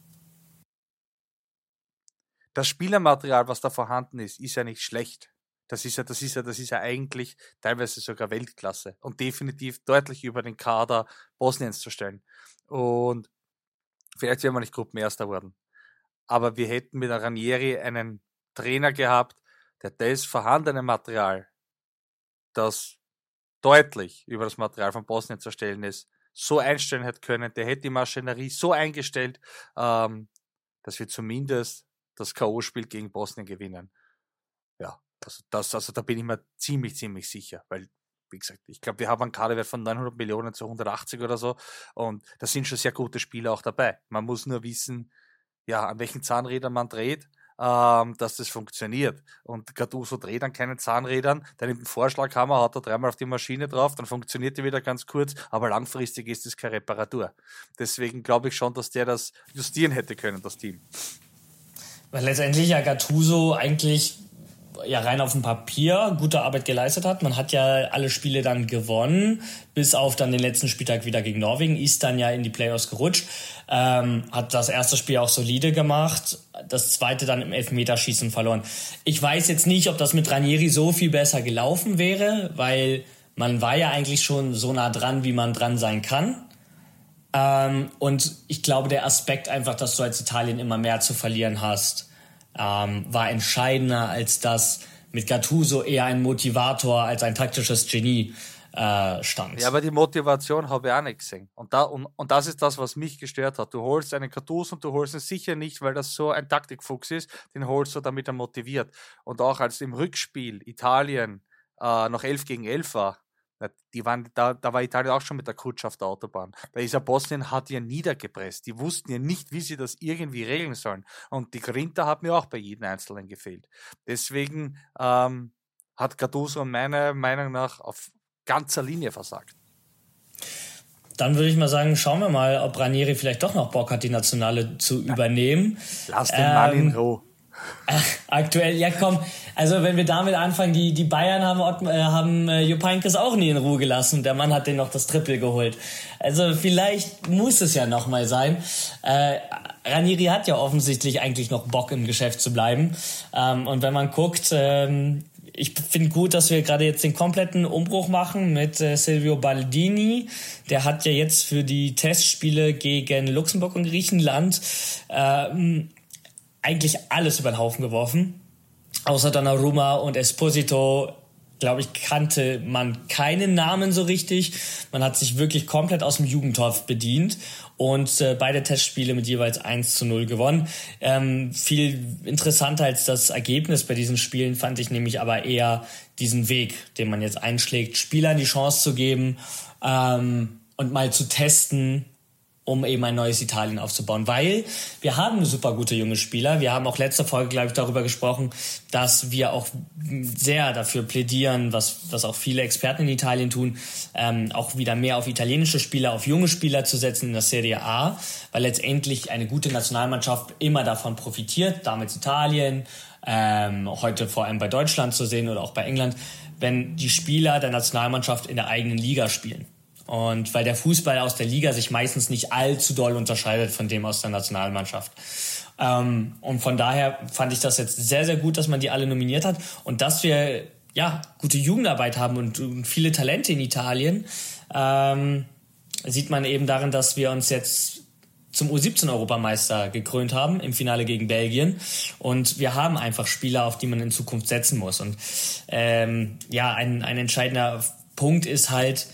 Das Spielermaterial, was da vorhanden ist ja nicht schlecht. Das ist ja eigentlich teilweise sogar Weltklasse und definitiv deutlich über den Kader Bosniens zu stellen. Und vielleicht wären wir nicht Gruppenerster worden. Aber wir hätten mit Ranieri einen Trainer gehabt, der das vorhandene Material, das deutlich über das Material von Bosnien zu stellen ist, so einstellen hätte können. Der hätte die Maschinerie so eingestellt, dass wir zumindest das K.O.-Spiel gegen Bosnien gewinnen. Ja, also da bin ich mir ziemlich sicher, weil, wie gesagt, ich glaube, wir haben einen Kaderwert von 900 Millionen zu 180 oder so und da sind schon sehr gute Spieler auch dabei. Man muss nur wissen, ja, an welchen Zahnrädern man dreht, dass das funktioniert. Und Gattuso dreht an keinen Zahnrädern, der nimmt einen Vorschlaghammer, haut da dreimal auf die Maschine drauf, dann funktioniert die wieder ganz kurz, aber langfristig ist das keine Reparatur. Deswegen glaube ich schon, dass der das justieren hätte können, das Team. Weil letztendlich ja Gattuso eigentlich ja rein auf dem Papier gute Arbeit geleistet hat. Man hat ja alle Spiele dann gewonnen, bis auf dann den letzten Spieltag wieder gegen Norwegen, ist dann ja in die Playoffs gerutscht, hat das erste Spiel auch solide gemacht, das zweite dann im Elfmeterschießen verloren. Ich weiß jetzt nicht, ob das mit Ranieri so viel besser gelaufen wäre, weil man war ja eigentlich schon so nah dran, wie man dran sein kann. Und ich glaube, der Aspekt einfach, dass du als Italien immer mehr zu verlieren hast, war entscheidender, als dass mit Gattuso eher ein Motivator als ein taktisches Genie stand. Ja, aber die Motivation habe ich auch nicht gesehen. Und das ist das, was mich gestört hat. Du holst einen Gattuso und du holst ihn sicher nicht, weil das so ein Taktikfuchs ist, den holst du, damit er motiviert. Und auch als im Rückspiel Italien noch 11 gegen 11 war, da war Italien auch schon mit der Kutsche auf der Autobahn. Da ist ja Bosnien, hat ja niedergepresst. Die wussten ja nicht, wie sie das irgendwie regeln sollen. Und die Grinta hat mir auch bei jedem Einzelnen gefehlt. Deswegen hat Gattuso meiner Meinung nach auf ganzer Linie versagt. Dann würde ich mal sagen, schauen wir mal, ob Ranieri vielleicht doch noch Bock hat, die Nationale zu übernehmen. Lass den Mann in Ruhe. Aktuell, ja komm, also wenn wir damit anfangen, die Bayern haben Jupp Heynckes auch nie in Ruhe gelassen. Der Mann hat denen noch das Triple geholt. Also vielleicht muss es ja noch mal sein. Ranieri hat ja offensichtlich eigentlich noch Bock im Geschäft zu bleiben. Und wenn man guckt, ich finde gut, dass wir gerade jetzt den kompletten Umbruch machen mit Silvio Baldini. Der hat ja jetzt für die Testspiele gegen Luxemburg und Griechenland eigentlich alles über den Haufen geworfen. Außer Donnarumma und Esposito, glaube ich, kannte man keinen Namen so richtig. Man hat sich wirklich komplett aus dem Jugendtopf bedient und beide Testspiele mit jeweils 1:0 gewonnen. Viel interessanter als das Ergebnis bei diesen Spielen fand ich nämlich aber eher diesen Weg, den man jetzt einschlägt, Spielern die Chance zu geben und mal zu testen, um eben ein neues Italien aufzubauen. Weil wir haben super gute junge Spieler. Wir haben auch letzte Folge, glaube ich, darüber gesprochen, dass wir auch sehr dafür plädieren, was auch viele Experten in Italien tun, auch wieder mehr auf italienische Spieler, auf junge Spieler zu setzen in der Serie A, weil letztendlich eine gute Nationalmannschaft immer davon profitiert, damit Italien, heute vor allem bei Deutschland zu sehen oder auch bei England, wenn die Spieler der Nationalmannschaft in der eigenen Liga spielen. Und weil der Fußball aus der Liga sich meistens nicht allzu doll unterscheidet von dem aus der Nationalmannschaft. Und von daher fand ich das jetzt sehr, sehr gut, dass man die alle nominiert hat. Und dass wir ja gute Jugendarbeit haben und viele Talente in Italien, sieht man eben darin, dass wir uns jetzt zum U17-Europameister gekrönt haben, im Finale gegen Belgien. Und wir haben einfach Spieler, auf die man in Zukunft setzen muss. Und ein entscheidender Punkt ist halt,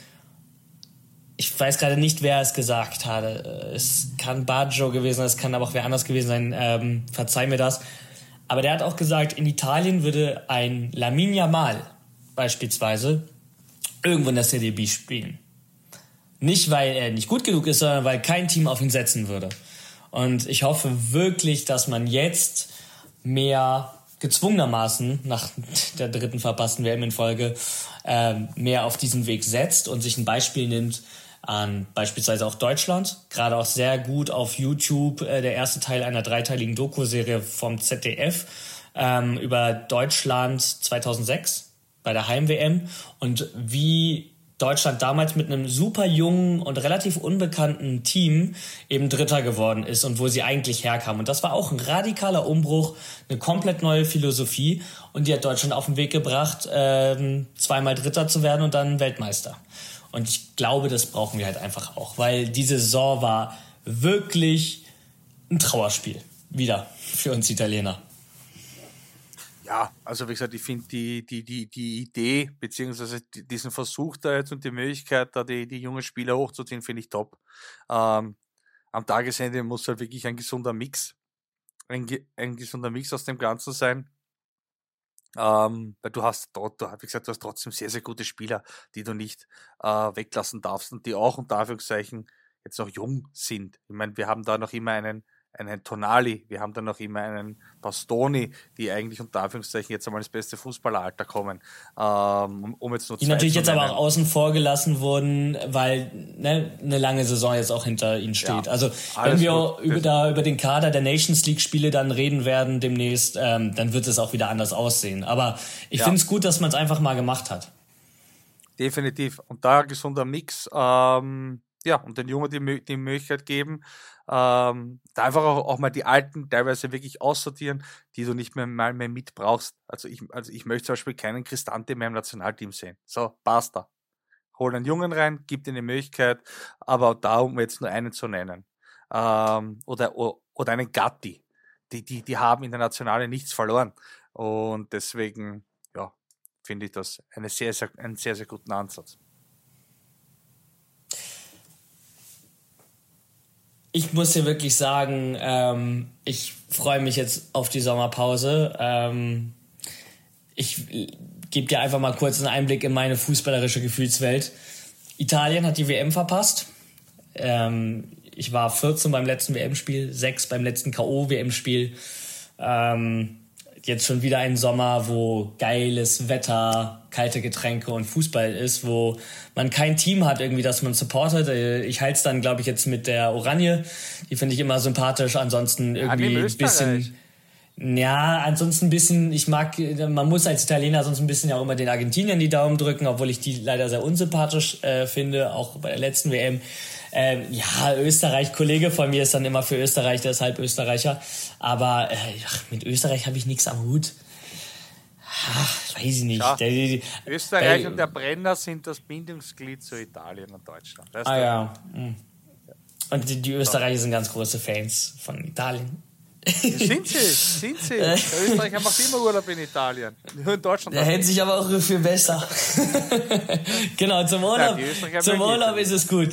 ich weiß gerade nicht, wer es gesagt hatte. Es kann Baggio gewesen sein, es kann aber auch wer anders gewesen sein. Verzeih mir das. Aber der hat auch gesagt, in Italien würde ein Lamine Yamal beispielsweise irgendwo in der Serie B spielen. Nicht, weil er nicht gut genug ist, sondern weil kein Team auf ihn setzen würde. Und ich hoffe wirklich, dass man jetzt mehr gezwungenermaßen nach der 3. verpassten WM in Folge mehr auf diesen Weg setzt und sich ein Beispiel nimmt an beispielsweise auch Deutschland. Gerade auch sehr gut auf YouTube der erste Teil einer dreiteiligen Doku-Serie vom ZDF über Deutschland 2006 bei der Heim-WM und wie Deutschland damals mit einem super jungen und relativ unbekannten Team eben Dritter geworden ist und wo sie eigentlich herkamen. Und das war auch ein radikaler Umbruch, eine komplett neue Philosophie und die hat Deutschland auf den Weg gebracht, zweimal Dritter zu werden und dann Weltmeister. Und ich glaube, das brauchen wir halt einfach auch, weil diese Saison war wirklich ein Trauerspiel. Wieder für uns Italiener. Ja, also wie gesagt, ich finde die Idee, beziehungsweise diesen Versuch da jetzt und die Möglichkeit, da die jungen Spieler hochzuziehen, finde ich top. Am Tagesende muss halt wirklich ein gesunder Mix aus dem Ganzen sein. Weil du hast dort, wie gesagt, du hast trotzdem sehr, sehr gute Spieler, die du nicht weglassen darfst und die auch unter Anführungszeichen jetzt noch jung sind. Ich meine, wir haben da noch immer einen Tonali, wir haben dann noch immer einen Bastoni, die eigentlich unter Anführungszeichen jetzt einmal ins beste Fußballeralter kommen. Um jetzt nur die natürlich jetzt aber auch außen vor gelassen wurden, weil eine lange Saison jetzt auch hinter ihnen steht. Ja, also wenn wir über den Kader der Nations League Spiele dann reden werden demnächst, dann wird es auch wieder anders aussehen. Aber ich finde es gut, dass man es einfach mal gemacht hat. Definitiv. Und da ein gesunder Mix, und den Jungen die Möglichkeit geben, da einfach auch mal die Alten teilweise wirklich aussortieren, die du nicht mehr mit brauchst. Also ich möchte zum Beispiel keinen Cristante mehr im Nationalteam sehen. So, basta. Hol einen Jungen rein, gib dir eine Möglichkeit, aber da, um jetzt nur einen zu nennen. Oder einen Gatti. Die haben in der Nationale nichts verloren. Und deswegen, finde ich das einen sehr, sehr guten Ansatz. Ich muss dir wirklich sagen, ich freue mich jetzt auf die Sommerpause. Ich gebe dir einfach mal kurz einen Einblick in meine fußballerische Gefühlswelt. Italien hat die WM verpasst. Ich war 14 beim letzten WM-Spiel, 6 beim letzten K.O.-WM-Spiel. Jetzt schon wieder ein Sommer, wo geiles Wetter, kalte Getränke und Fußball ist, wo man kein Team hat irgendwie, das man supportet. Ich halte es dann, glaube ich, jetzt mit der Oranje. Die finde ich immer sympathisch. Ansonsten irgendwie ein bisschen... Ja, ansonsten ein bisschen, man muss als Italiener sonst ein bisschen ja auch immer den Argentiniern die Daumen drücken, obwohl ich die leider sehr unsympathisch finde, auch bei der letzten WM. Österreich, Kollege von mir ist dann immer für Österreich, der ist halb Österreicher. Aber mit Österreich habe ich nichts am Hut. Weiß ich nicht. Ja, Österreich und der Brenner sind das Bindungsglied zu Italien und Deutschland. Ja. Und die Österreicher sind ganz große Fans von Italien. Sind sie. Der Österreicher macht immer Urlaub in Italien. Nur in Deutschland. Der hält sich aber auch viel besser. Genau, zum Urlaub ist es gut.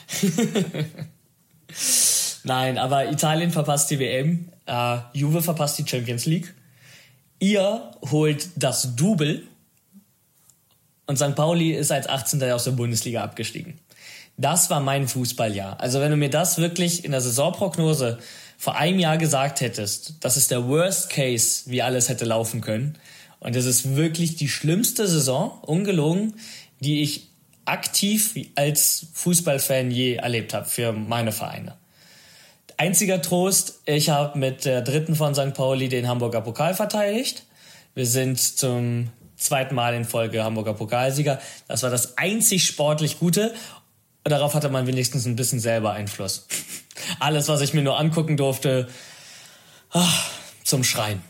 Nein, aber Italien verpasst die WM, Juve verpasst die Champions League, ihr holt das Double und St. Pauli ist als 18. aus der Bundesliga abgestiegen. Das war mein Fußballjahr. Also wenn du mir das wirklich in der Saisonprognose vor einem Jahr gesagt hättest, das ist der Worst Case, wie alles hätte laufen können, und das ist wirklich die schlimmste Saison, ungelogen, die ich aktiv als Fußballfan je erlebt habe für meine Vereine. Einziger Trost, ich habe mit der dritten von St. Pauli den Hamburger Pokal verteidigt. Wir sind zum zweiten Mal in Folge Hamburger Pokalsieger. Das war das einzig sportlich Gute. Und darauf hatte man wenigstens ein bisschen selber Einfluss. Alles, was ich mir nur angucken durfte, zum Schreien.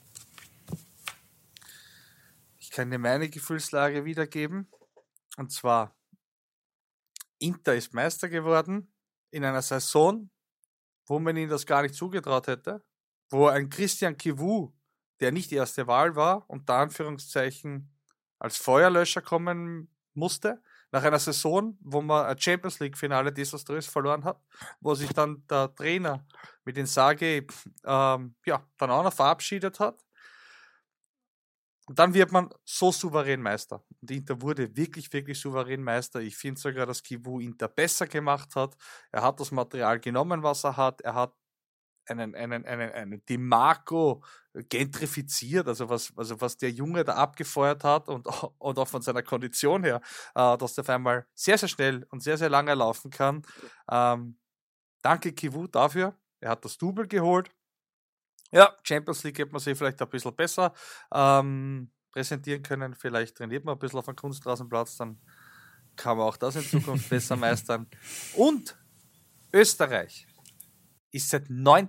Ich kann dir meine Gefühlslage wiedergeben. Und zwar, Inter ist Meister geworden in einer Saison, wo man ihnen das gar nicht zugetraut hätte, wo ein Christian Chivu, der nicht die erste Wahl war, unter Anführungszeichen als Feuerlöscher kommen musste, nach einer Saison, wo man ein Champions League Finale desaströs verloren hat, wo sich dann der Trainer mit Inzaghi dann auch noch verabschiedet hat. Und dann wird man so souverän Meister. Und Inter wurde wirklich, wirklich souverän Meister. Ich finde sogar, dass Chivu Inter besser gemacht hat. Er hat das Material genommen, was er hat. Er hat einen Di Marco gentrifiziert, also was der Junge da abgefeuert hat und auch von seiner Kondition her, dass der auf einmal sehr, sehr schnell und sehr, sehr lange laufen kann. Danke Kivu dafür. Er hat das Double geholt. Ja, Champions League hätte man sich vielleicht ein bisschen besser präsentieren können. Vielleicht trainiert man ein bisschen auf einem Kunstrasenplatz, dann kann man auch das in Zukunft besser meistern. Und Österreich ist seit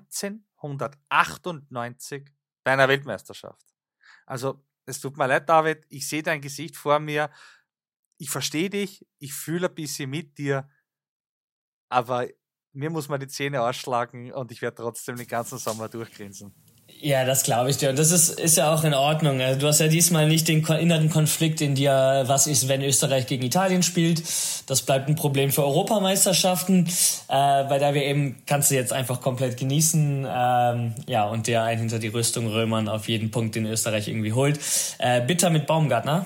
1998 bei einer Weltmeisterschaft. Also, es tut mir leid, David, ich sehe dein Gesicht vor mir. Ich verstehe dich, ich fühle ein bisschen mit dir, aber mir muss man die Zähne ausschlagen und ich werde trotzdem den ganzen Sommer durchgrinsen. Ja, das glaube ich dir. Und das ist ja auch in Ordnung. Du hast ja diesmal nicht den inneren Konflikt in dir, was ist, wenn Österreich gegen Italien spielt. Das bleibt ein Problem für Europameisterschaften. Bei der WM kannst du jetzt einfach komplett genießen. Und dir einen hinter die Rüstung römern auf jeden Punkt, den Österreich irgendwie holt. Bitter mit Baumgartner.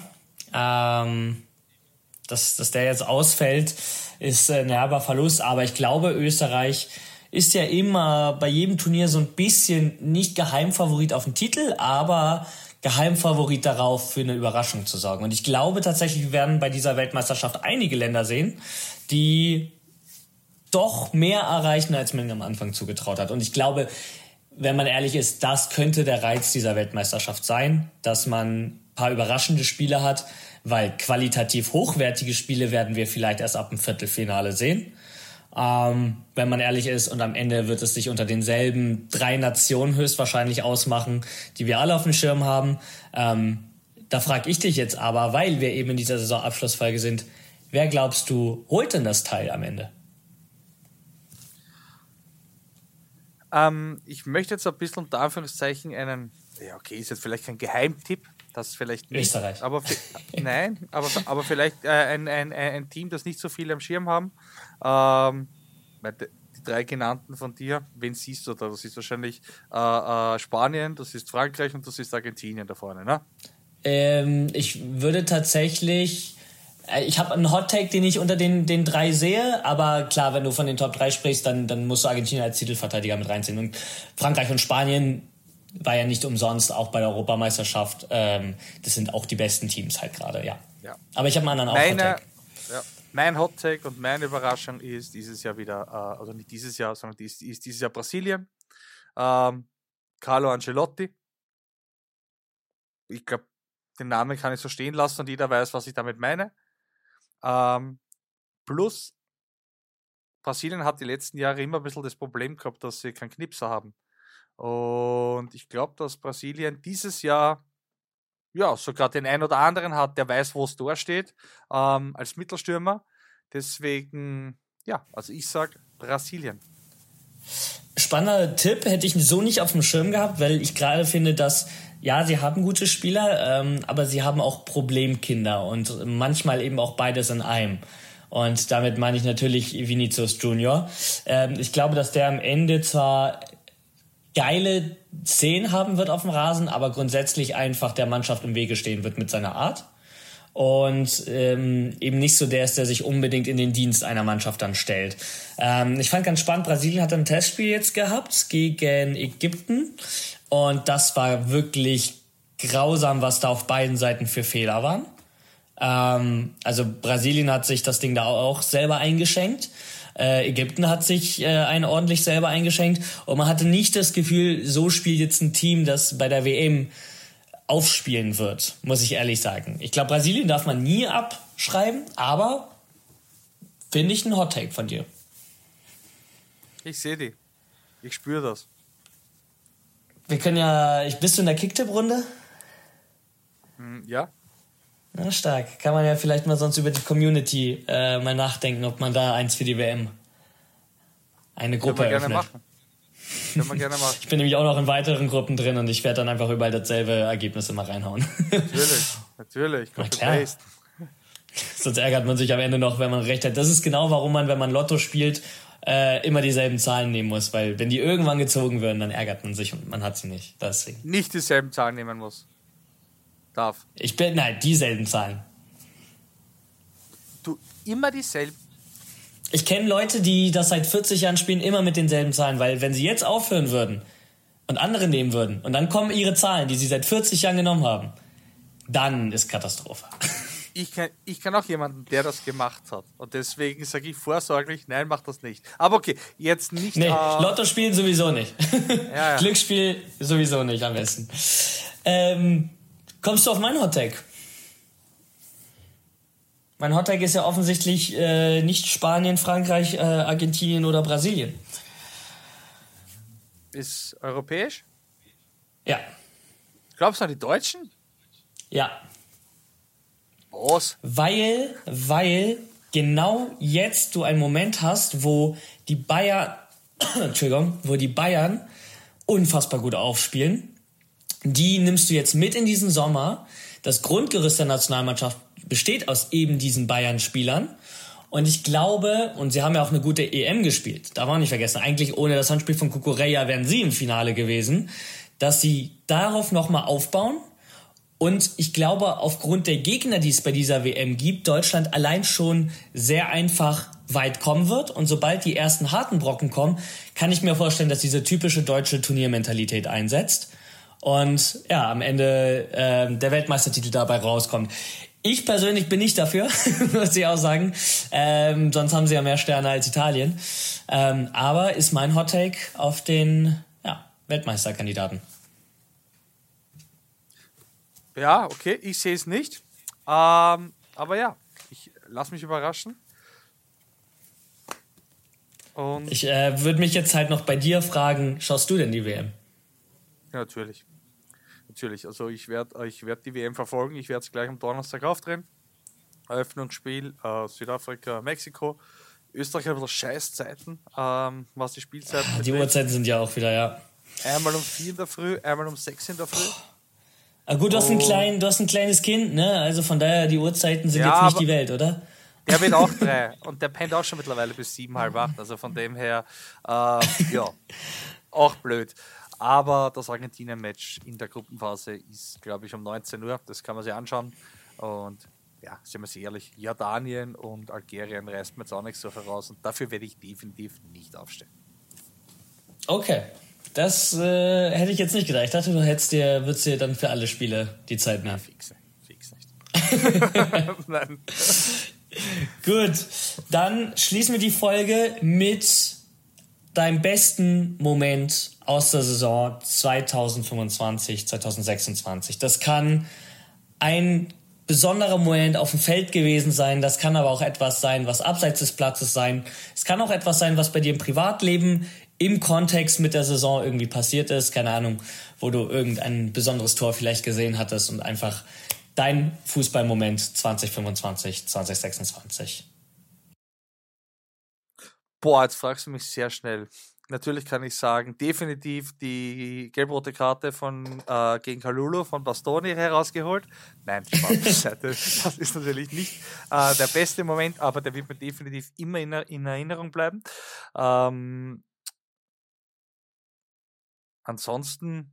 Dass der jetzt ausfällt, ist ein herber Verlust. Aber ich glaube, Österreich ist ja immer bei jedem Turnier so ein bisschen nicht Geheimfavorit auf den Titel, aber Geheimfavorit darauf, für eine Überraschung zu sorgen. Und ich glaube tatsächlich, wir werden bei dieser Weltmeisterschaft einige Länder sehen, die doch mehr erreichen, als man am Anfang zugetraut hat. Und ich glaube, wenn man ehrlich ist, das könnte der Reiz dieser Weltmeisterschaft sein, dass man ein paar überraschende Spiele hat, weil qualitativ hochwertige Spiele werden wir vielleicht erst ab dem Viertelfinale sehen. Wenn man ehrlich ist, und am Ende wird es sich unter denselben 3 Nationen höchstwahrscheinlich ausmachen, die wir alle auf dem Schirm haben. Da frage ich dich jetzt aber, weil wir eben in dieser Saisonabschlussfolge sind, wer glaubst du, holt denn das Teil am Ende? Ich möchte jetzt ein bisschen unter Anführungszeichen ist jetzt vielleicht kein Geheimtipp, das vielleicht nicht. Österreich. Aber vielleicht ein Team, das nicht so viele am Schirm haben. Die 3 genannten von dir, wen siehst du da? Das ist wahrscheinlich Spanien, das ist Frankreich und das ist Argentinien da vorne, ne? Ich würde tatsächlich, ich habe einen Hot-Take, den ich unter den 3 sehe, aber klar, wenn du von den Top 3 sprichst, dann musst du Argentinien als Titelverteidiger mit reinziehen. Und Frankreich und Spanien war ja nicht umsonst auch bei der Europameisterschaft. Das sind auch die besten Teams halt gerade, ja. Aber ich habe einen anderen Hot-Take. Mein Hot-Take und meine Überraschung ist dieses Jahr wieder, also nicht dieses Jahr, sondern ist dieses Jahr Brasilien. Carlo Ancelotti. Ich glaube, den Namen kann ich so stehen lassen und jeder weiß, was ich damit meine. Plus, Brasilien hat die letzten Jahre immer ein bisschen das Problem gehabt, dass sie keinen Knipser haben. Und ich glaube, dass Brasilien dieses Jahr sogar den einen oder anderen hat, der weiß, wo es Tor steht, als Mittelstürmer. Deswegen, also ich sage Brasilien. Spannender Tipp, hätte ich so nicht auf dem Schirm gehabt, weil ich gerade finde, dass, sie haben gute Spieler, aber sie haben auch Problemkinder und manchmal eben auch beides in einem. Und damit meine ich natürlich Vinicius Junior. Ich glaube, dass der am Ende zwar geile Szenen haben wird auf dem Rasen, aber grundsätzlich einfach der Mannschaft im Wege stehen wird mit seiner Art. Und eben nicht so der ist, der sich unbedingt in den Dienst einer Mannschaft dann stellt. Ich fand ganz spannend, Brasilien hat ein Testspiel jetzt gehabt gegen Ägypten. Und das war wirklich grausam, was da auf beiden Seiten für Fehler waren. Also Brasilien hat sich das Ding da auch selber eingeschenkt. Ägypten hat sich einen ordentlich selber eingeschenkt und man hatte nicht das Gefühl, so spielt jetzt ein Team, das bei der WM aufspielen wird, muss ich ehrlich sagen. Ich glaube, Brasilien darf man nie abschreiben, aber finde ich ein Hot-Take von dir. Ich sehe die. Ich spüre das. Wir können bist du in der Kicktipp-Runde? Ja. Na, stark. Kann man ja vielleicht mal sonst über die Community mal nachdenken, ob man da eins für die WM eine Gruppe eröffnet. Können wir gerne machen. Ich bin nämlich auch noch in weiteren Gruppen drin und ich werde dann einfach überall dasselbe Ergebnis immer reinhauen. Natürlich. Na klar. Sonst ärgert man sich am Ende noch, wenn man recht hat. Das ist genau, warum man, wenn man Lotto spielt, immer dieselben Zahlen nehmen muss, weil wenn die irgendwann gezogen werden, dann ärgert man sich und man hat sie nicht. Deswegen. Nicht dieselben Zahlen nehmen muss. Darf. Dieselben Zahlen. Du immer dieselben. Ich kenne Leute, die das seit 40 Jahren spielen, immer mit denselben Zahlen, weil wenn sie jetzt aufhören würden und andere nehmen würden und dann kommen ihre Zahlen, die sie seit 40 Jahren genommen haben, dann ist Katastrophe. Ich kenn auch jemanden, der das gemacht hat. Und deswegen sage ich vorsorglich, nein, mach das nicht. Aber okay, jetzt nicht... Nee, Lotto spielen sowieso nicht. Ja. Glücksspiel sowieso nicht am besten. Kommst du auf meinen Hottag? Mein Hottag ist ja offensichtlich nicht Spanien, Frankreich, Argentinien oder Brasilien. Ist europäisch? Ja. Glaubst du an die Deutschen? Ja. Was? Weil genau jetzt du einen Moment hast, wo die Bayern unfassbar gut aufspielen. Die nimmst du jetzt mit in diesen Sommer. Das Grundgerüst der Nationalmannschaft besteht aus eben diesen Bayern-Spielern. Und ich glaube, und sie haben ja auch eine gute EM gespielt, darf man nicht vergessen, eigentlich ohne das Handspiel von Cucurella wären sie im Finale gewesen, dass sie darauf nochmal aufbauen. Und ich glaube, aufgrund der Gegner, die es bei dieser WM gibt, Deutschland allein schon sehr einfach weit kommen wird. Und sobald die ersten harten Brocken kommen, kann ich mir vorstellen, dass diese typische deutsche Turniermentalität einsetzt. Und ja, am Ende der Weltmeistertitel dabei rauskommt. Ich persönlich bin nicht dafür, muss ich auch sagen. Sonst haben sie ja mehr Sterne als Italien. Aber ist mein Hottake auf den Weltmeisterkandidaten. Ja, okay, ich sehe es nicht. Aber ja, ich lass mich überraschen. Und Ich würde mich jetzt halt noch bei dir fragen, schaust du denn die WM? ja, natürlich. Also ich werd die WM verfolgen. Ich werde es gleich am Donnerstag aufdrehen. Eröffnungsspiel Südafrika, Mexiko. Österreich hat ein bisschen Scheißzeiten, was die Spielzeiten Die betrifft. Uhrzeiten sind ja auch wieder, ja. Einmal um 4 in der Früh, einmal um 6 in der Früh. Aber gut, du hast ein kleines Kind, ne? Also von daher, die Uhrzeiten sind Ja, jetzt nicht aber die Welt, oder? Der wird auch 3 und der pennt auch schon mittlerweile bis 7, halb 8. Also von dem her, ja, auch blöd. Aber das Argentinien-Match in der Gruppenphase ist, glaube ich, um 19 Uhr. Das kann man sich anschauen. Und ja, sind wir ehrlich, Jordanien und Algerien reißt mir jetzt auch nicht so voraus. Und dafür werde ich definitiv nicht aufstehen. Okay. Das hätte ich jetzt nicht gedacht. Ich dachte, würdest dir dann für alle Spiele die Zeit nehmen. Fix nicht. Nein. Gut, dann schließen wir die Folge mit deinem besten Moment aus der Saison 2025, 2026. Das kann ein besonderer Moment auf dem Feld gewesen sein, das kann aber auch etwas sein, was abseits des Platzes sein. Es kann auch etwas sein, was bei dir im Privatleben im Kontext mit der Saison irgendwie passiert ist, keine Ahnung, wo du irgendein besonderes Tor vielleicht gesehen hattest und einfach dein Fußballmoment 2025, 2026. Boah, jetzt fragst du mich sehr schnell. Natürlich kann ich sagen, definitiv die gelb-rote Karte gegen Kalulu von Bastoni herausgeholt. Nein, Spaß. Das ist natürlich nicht der beste Moment, aber der wird mir definitiv immer in Erinnerung bleiben. Ansonsten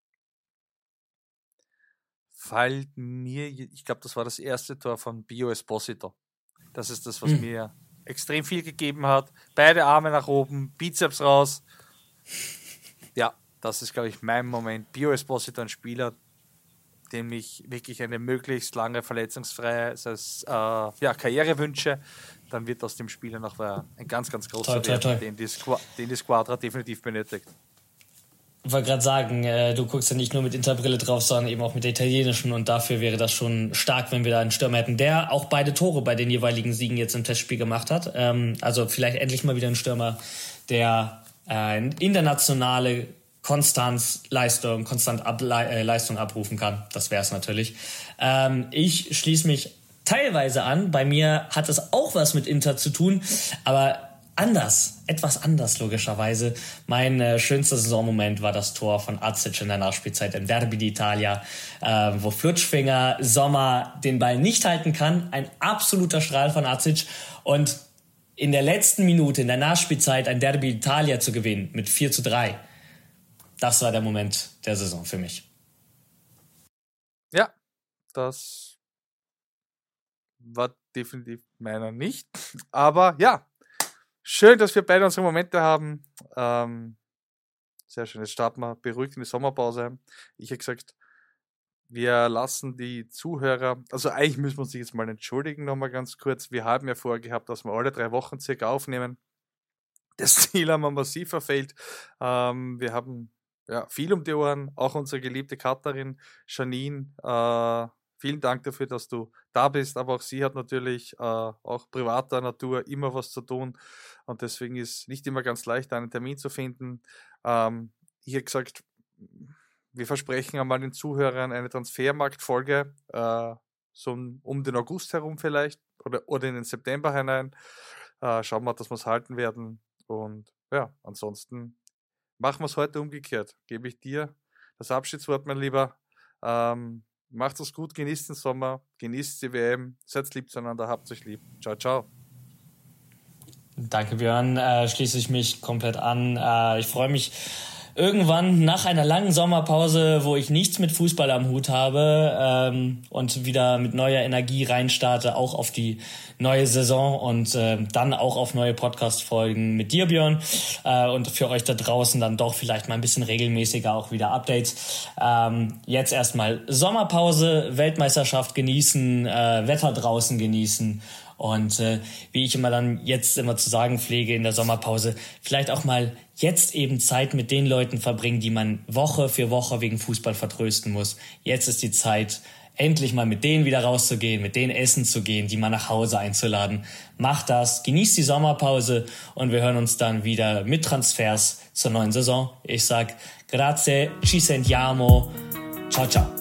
fällt mir, ich glaube, das war das erste Tor von Bio Esposito. Das ist das, was mir extrem viel gegeben hat. Beide Arme nach oben, Bizeps raus. Ja, das ist, glaube ich, mein Moment. Bio Esposito, ein Spieler, dem ich wirklich eine möglichst lange verletzungsfreie Karriere wünsche. Dann wird aus dem Spieler noch ein ganz, ganz großer Wert, den die Squadra definitiv benötigt. Ich wollte gerade sagen, du guckst ja nicht nur mit Interbrille drauf, sondern eben auch mit der italienischen und dafür wäre das schon stark, wenn wir da einen Stürmer hätten, der auch beide Tore bei den jeweiligen Siegen jetzt im Testspiel gemacht hat. Also vielleicht endlich mal wieder ein Stürmer, der internationale Leistung abrufen kann. Das wäre es natürlich. Ich schließe mich teilweise an. Bei mir hat es auch was mit Inter zu tun, aber etwas anders logischerweise. Mein schönster Saisonmoment war das Tor von Azic in der Nachspielzeit in Derby d'Italia, wo Flutschfinger Sommer den Ball nicht halten kann. Ein absoluter Strahl von Azic und in der letzten Minute in der Nachspielzeit ein Derby d'Italia zu gewinnen mit 4:3. Das war der Moment der Saison für mich. Ja, das war definitiv meiner nicht. Aber ja, schön, dass wir beide unsere Momente haben. Sehr schön. Jetzt starten wir beruhigt in die Sommerpause. Ich habe gesagt, wir lassen die Zuhörer, also eigentlich müssen wir uns jetzt mal entschuldigen, nochmal ganz kurz. Wir haben ja vorgehabt, dass wir alle 3 Wochen circa aufnehmen. Das Ziel haben wir massiv verfehlt. Wir haben viel um die Ohren, auch unsere geliebte Katharin, Janine. Vielen Dank dafür, dass du da bist, aber auch sie hat natürlich auch privater Natur immer was zu tun und deswegen ist nicht immer ganz leicht, einen Termin zu finden. Ich habe gesagt, wir versprechen einmal den Zuhörern eine Transfermarktfolge, so um den August herum vielleicht oder in den September hinein. Schauen wir, dass wir es halten werden. Und ja, ansonsten machen wir es heute umgekehrt. Gebe ich dir das Abschiedswort, mein Lieber. Macht es gut, genießt den Sommer, genießt die WM, seid lieb zueinander, habt euch lieb. Ciao, ciao. Danke, Björn. Schließe ich mich komplett an. Ich freue mich irgendwann nach einer langen Sommerpause, wo ich nichts mit Fußball am Hut habe und wieder mit neuer Energie reinstarte, auch auf die neue Saison und dann auch auf neue Podcast-Folgen mit dir, Björn, und für euch da draußen dann doch vielleicht mal ein bisschen regelmäßiger auch wieder Updates. Jetzt erstmal Sommerpause, Weltmeisterschaft genießen, Wetter draußen genießen. Und wie ich jetzt immer zu sagen pflege in der Sommerpause, vielleicht auch mal jetzt eben Zeit mit den Leuten verbringen, die man Woche für Woche wegen Fußball vertrösten muss. Jetzt ist die Zeit, endlich mal mit denen wieder rauszugehen, mit denen essen zu gehen, die mal nach Hause einzuladen. Macht das, genießt die Sommerpause und wir hören uns dann wieder mit Transfers zur neuen Saison. Ich sag grazie, ci sentiamo, ciao ciao.